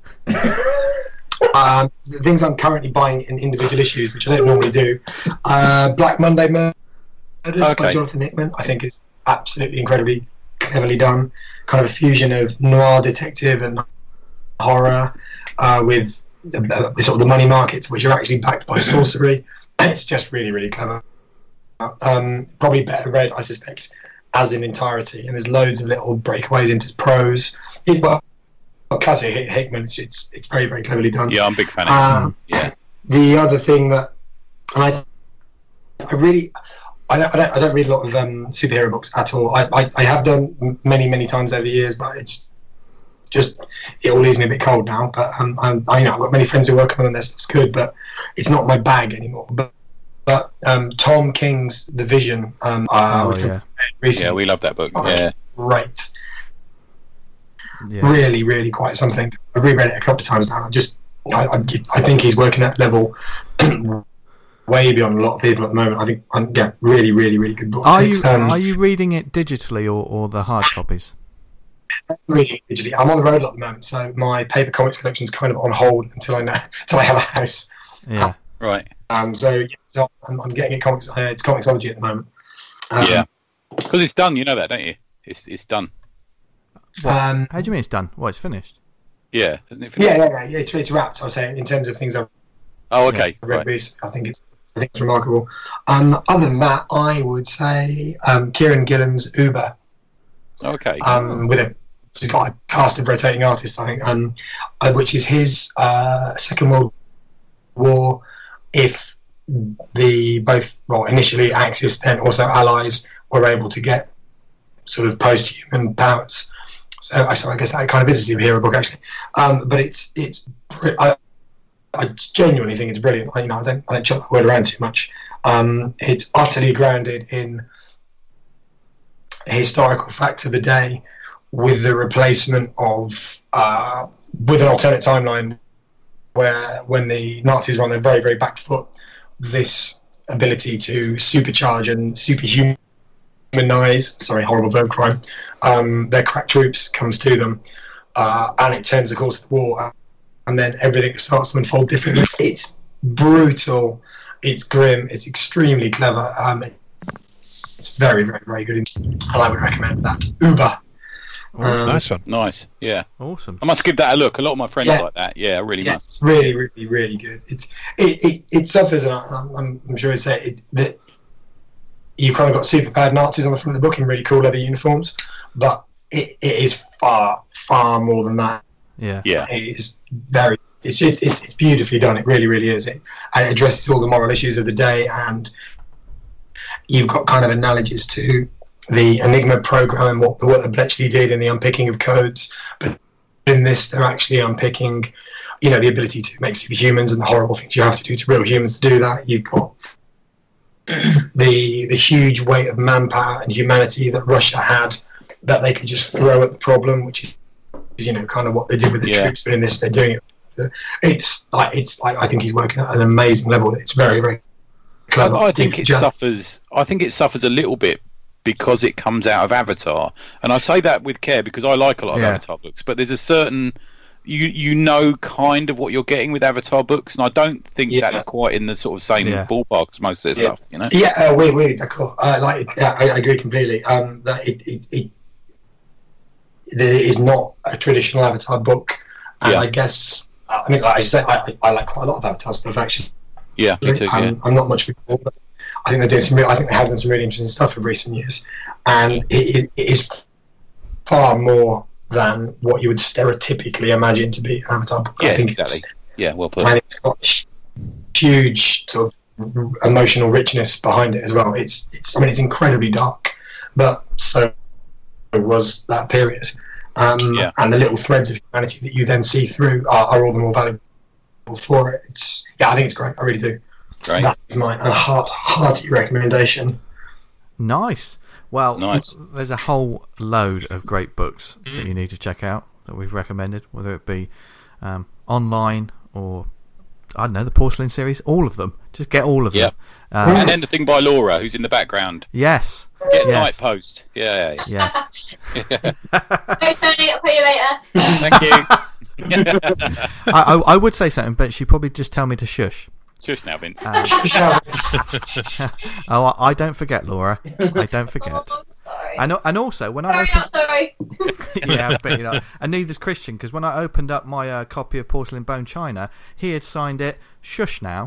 um, the things I'm currently buying in individual issues, which I don't normally do. Uh, Black Monday Murders by Okay. Jonathan Hickman, I think is absolutely incredibly cleverly done. Kind of a fusion of noir detective and horror uh, with the, the sort of the money markets, which are actually backed by sorcery. It's just really, really clever. Um, probably better read, I suspect, as in entirety. And there's loads of little breakaways into prose. It's well classic Hick- Hickman. It's, it's it's very very cleverly done. Yeah, I'm a big fan of Uh, him. Yeah. The other thing that I I really I don't, I don't I don't read a lot of um, superhero books at all. I, I I have done m- many many times over the years, but it's just it all leaves me a bit cold now. But um, I'm, I you know I've got many friends who work on it and their stuff's good, but it's not my bag anymore. But but um, Tom King's The Vision, um, uh, Oh, which yeah. recently, Yeah, we love that book. Oh, Yeah. great. Yeah. Really, really quite something. I've reread it a couple of times now. I just, I, I, I think he's working at level way beyond a lot of people at the moment. I think, um, yeah, really, really, really good book. Are you It's, um, are you reading it digitally or, or the hard copies? reading it digitally. I'm on the road a lot at the moment, so my paper comics collection is kind of on hold until I know, until I have a house. Yeah. Right. Um, so, yeah, so I'm, I'm getting it comics. Uh, it's Comixology at the moment. Um, Yeah. Because it's done. You know that, don't you? It's it's done. Um, How do you mean it's done? What, it's finished? Yeah. Isn't it? yeah, yeah, yeah, yeah. It's, it's wrapped. I was saying in terms of things I've Oh, okay. read Right. recently. I think it's I think it's remarkable. Um, other than that, I would say um, Kieran Gillen's Uber. Okay. Um, with a he's got a cast of rotating artists, I think, um, uh, which is his uh, Second World War. If the both well initially Axis, then also Allies were able to get sort of post-human powers. So I, so I guess that kind of is a superhero book actually. Um, but it's it's br- I, I genuinely think it's brilliant. I, you know, I don't I don't chuck that word around too much. Um, it's utterly grounded in historical facts of the day, with the replacement of uh, with an alternate timeline where when the Nazis were on their very very back foot, this ability to supercharge and superhumanize, sorry, horrible verb crime, um, their crack troops comes to them, uh, and it turns the course of the war, and then everything starts to unfold differently. It's brutal, it's grim, it's extremely clever. Um, it's very, very, very good, and I would recommend that. Uber. Um, Nice one. Nice. Yeah. Awesome. I must give that a look. A lot of my friends Yeah. like that. Yeah, I really Yeah, must. it's really, really, really good. It's it, it, it suffers, and I'm, I'm, I'm sure it's it, that you kind of got super powered Nazis on the front of the book in really cool leather uniforms, but it, it is far, far more than that. Yeah. Yeah. It is very, it's just, it's, it's beautifully done. It really, really is. It, and it addresses all the moral issues of the day, and you've got kind of analogies to the Enigma program and what the work that Bletchley did in the unpicking of codes. But in this, they're actually unpicking, you know, the ability to make superhumans and the horrible things you have to do to real humans to do that. You've got the the huge weight of manpower and humanity that Russia had that they could just throw at the problem, which is, you know, kind of what they did with the Yeah. troops. But in this, they're doing it. It's like it's like I think he's working at an amazing level. It's very, very clever. I think it Just- suffers. I think it suffers a little bit because it comes out of Avatar, and I say that with care because I like a lot of Yeah. Avatar books. But there's a certain you you know kind of what you're getting with Avatar books, and I don't think Yeah. that's quite in the sort of same Yeah. ballpark as most of their Yeah. stuff. You know. Yeah, uh, we we d'accord. Uh, like yeah, I, I agree completely. Um, that it it, it it is not a traditional Avatar book, and Yeah. I guess I mean, like I say, I, I I like quite a lot of Avatar stuff actually. Yeah, me too. Um, Yeah. I'm not much of a but I think they're doing some. Real, I think they have done some really interesting stuff in recent years, and it, it, it is far more than what you would stereotypically imagine to be an Avatar book. I Yes, think exactly. it's, Yeah, well put. and it's got huge sort of emotional richness behind it as well. It's, it's I mean, it's incredibly dark, but so was that period. Um, Yeah. And the little threads of humanity that you then see through are, are all the more valuable for it. It's yeah, I think it's great. I really do. Great. That's my a heart hearty recommendation. Nice. Well, Nice. there's a whole load of great books that you need to check out that we've recommended, whether it be um, online or, I don't know, the Porcelain series, all of them. Just get all of Yep. them. Um, And then the thing by Laura, who's in the background. yes. Get Yes. Night Post. Yeah. Yes. Thanks, Tony. I'll pay you later. Thank you. I, I, I would say something, but she'd probably just tell me to shush. Shush now, Vince. Um, oh, I, I don't forget, Laura. I don't forget. Oh, sorry. And, and also, when I Sorry, open, not sorry. yeah, but you know, and neither's Christian, because when I opened up my uh, copy of Porcelain Bone China, he had signed it "Shush now."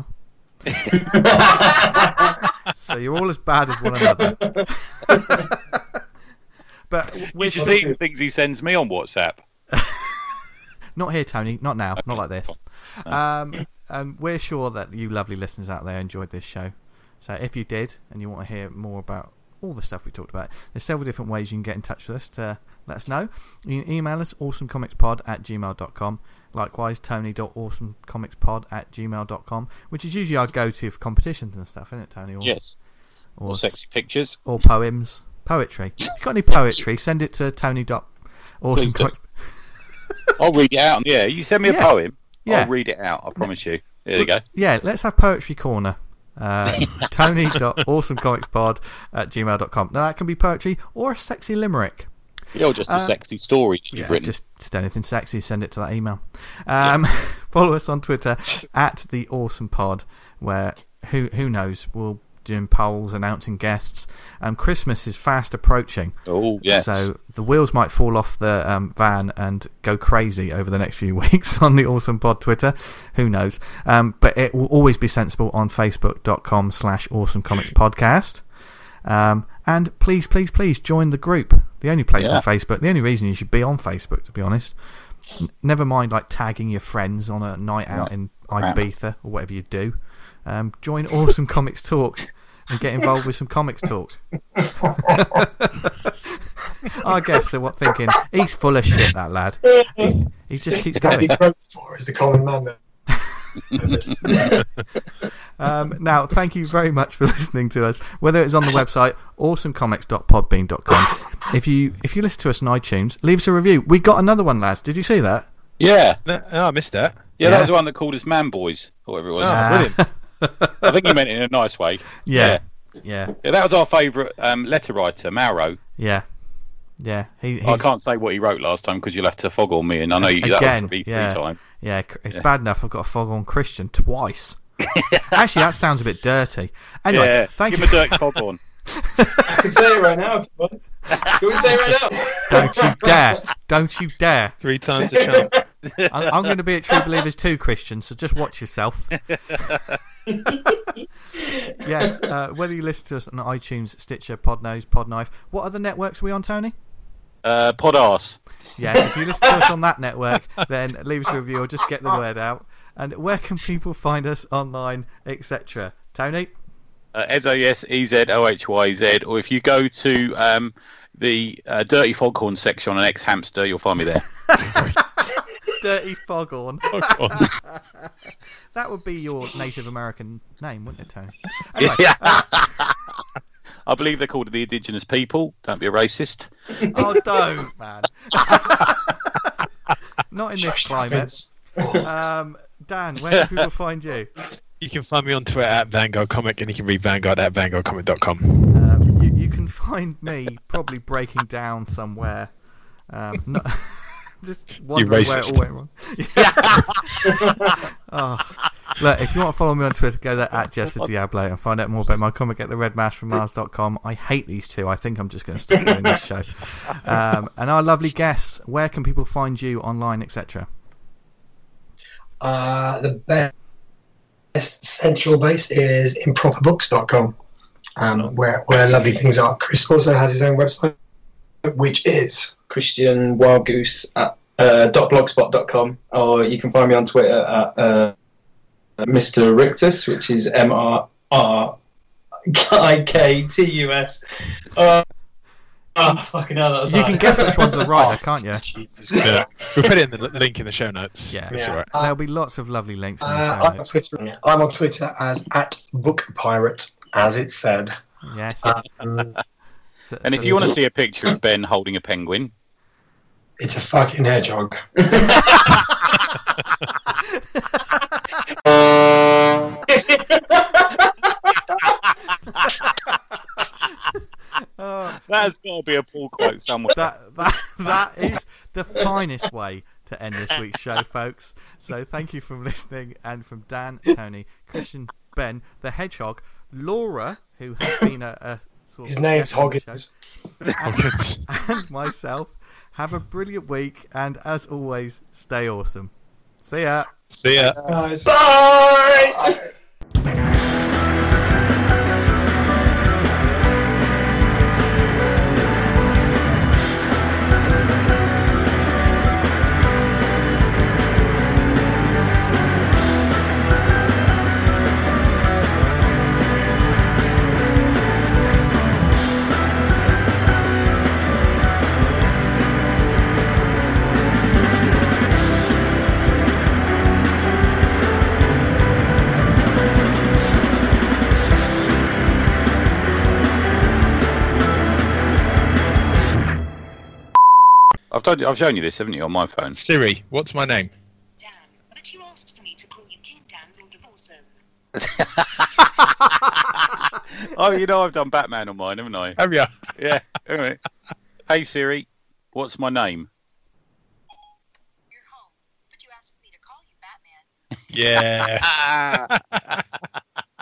So you're all as bad as one another. But Did with you see the things he sends me on WhatsApp? Not here, Tony. Not now. Okay. Not like this. Um, um, we're sure that you lovely listeners out there enjoyed this show. So if you did, and you want to hear more about all the stuff we talked about, there's several different ways you can get in touch with us to let us know. You can email us, awesomecomicspod at gmail dot com. Likewise, tony.awesomecomicspod at gmail dot com, which is usually our go-to for competitions and stuff, isn't it, Tony? Or, yes. Or, or sexy pictures. Or poems. Poetry. If you've got any poetry, send it to tony.awesomecomicspod. I'll read it out. Yeah, you send me a yeah. poem, yeah. I'll read it out, I promise you. There you go. Yeah, let's have Poetry Corner. Uh, tony.awesomecomicspod at gmail dot com. Now, that can be poetry or a sexy limerick. Yeah, or just a uh, sexy story that you've yeah, written. Just, just anything sexy, send it to that email. Um, yeah. Follow us on Twitter at the Awesome Pod, where who who knows, we'll doing polls, announcing guests. Um, Christmas is fast approaching. Oh, yes. So the wheels might fall off the um, van and go crazy over the next few weeks on the Awesome Pod Twitter. Who knows? Um, but it will always be sensible on facebook.com slash Awesome Comics Podcast. Um, and please, please, please join the group. The only place yeah. on Facebook, the only reason you should be on Facebook, to be honest. Never mind like tagging your friends on a night out in Ibiza or whatever you do. Um, join Awesome Comics Talk and get involved with some comics talk. I guess so. What thinking? He's full of shit, that lad. He's, he just keeps going. For is the common man. um, now, thank you very much for listening to us. Whether it's on the website awesomecomics dot podbean dot com. If you if you listen to us on iTunes, leave us a review. We got another one, lads. Did you see that? Yeah. No, oh, I missed that. Yeah, yeah, that was the one that called us Man Boys, or whatever it was. Oh, brilliant. I think he meant it in a nice way. Yeah. Yeah. Yeah, yeah that was our favourite um, letter writer, Mauro. Yeah. Yeah. He, I can't say what he wrote last time because you'll have to fog on me, and I know you Again, that will be three yeah. times. Yeah, it's yeah. bad enough I've got to fog on Christian twice. Actually, that sounds a bit dirty. Anyway, yeah, thank give you. him a dirty fog on. I can say it right now if you want. Can we say it right now? Don't you dare. Don't you dare. Three times a chance. I'm, I'm going to be at True Believers too, Christian, so just watch yourself. Yes, uh, whether you listen to us on iTunes, Stitcher, Podnose, Podknife, what other networks are we on, Tony? Uh, Podarse. Yes, if you listen to us on that network, then leave us a review or just get the word out. And where can people find us online, et cetera? Tony? Uh, S A S E Z O H Y Z, or if you go to um, the uh, Dirty Foghorn section on an X-Hamster, you'll find me there. Dirty Foghorn. Foghorn. That would be your Native American name, wouldn't it, Tony? Anyway, yeah. uh, I believe they're called the indigenous people. Don't be a racist. Oh, don't, man. Not in this climate. Um, Dan, where can people find you? You can find me on Twitter at Vanguard Comic, and you can read Vanguard at vanguard comic dot com. Um, you, you can find me probably breaking down somewhere. Um, not, just wondering where it all went wrong. Oh. Look, if you want to follow me on Twitter, go to at Jester Diablo and find out more about my comic at the red mask from mars dot com. I hate these two. I think I'm just going to stop doing this show. Um, and our lovely guests, where can people find you online, et cetera? Uh, the best central base is improper books dot com, um, where, where lovely things are. Chris also has his own website, which is Christian Wild Goose at uh, .blogspot dot com, or you can find me on Twitter at uh, Mister Rictus, which is M R R I K T U S. Uh, oh, fucking hell, that was You hard. can guess which one's the right, can't you? Yeah. We'll put it in the li- link in the show notes. Yeah, That's Yeah. all right. Uh, There'll be lots of lovely links in the Uh, show I'm on notes. Twitter. I'm on Twitter as at Book Pirate, as it said. Yes. Um, So- And so if you want to there's- see a picture of Ben holding a penguin, it's a fucking hedgehog. Oh, that's got to be a pull quote somewhere. that that that is the finest way to end this week's show, folks. So thank you for listening, and from Dan, Tony, Christian, Ben, the Hedgehog, Laura, who has been a, a sort His of name's guest on the Hoggins. show, and, and myself. Have a brilliant week, and as always, stay awesome. See ya. See ya. Guys. Bye! I've told you, I've shown you this, haven't you, on my phone? Siri, what's my name? Dan, but you asked me to call you King Dan, Lord of Awesome. Oh, you know I've done Batman on mine, haven't I? Have you? Yeah. Anyway. Hey Siri, what's my name? You're home, but you asked me to call you Batman. Yeah.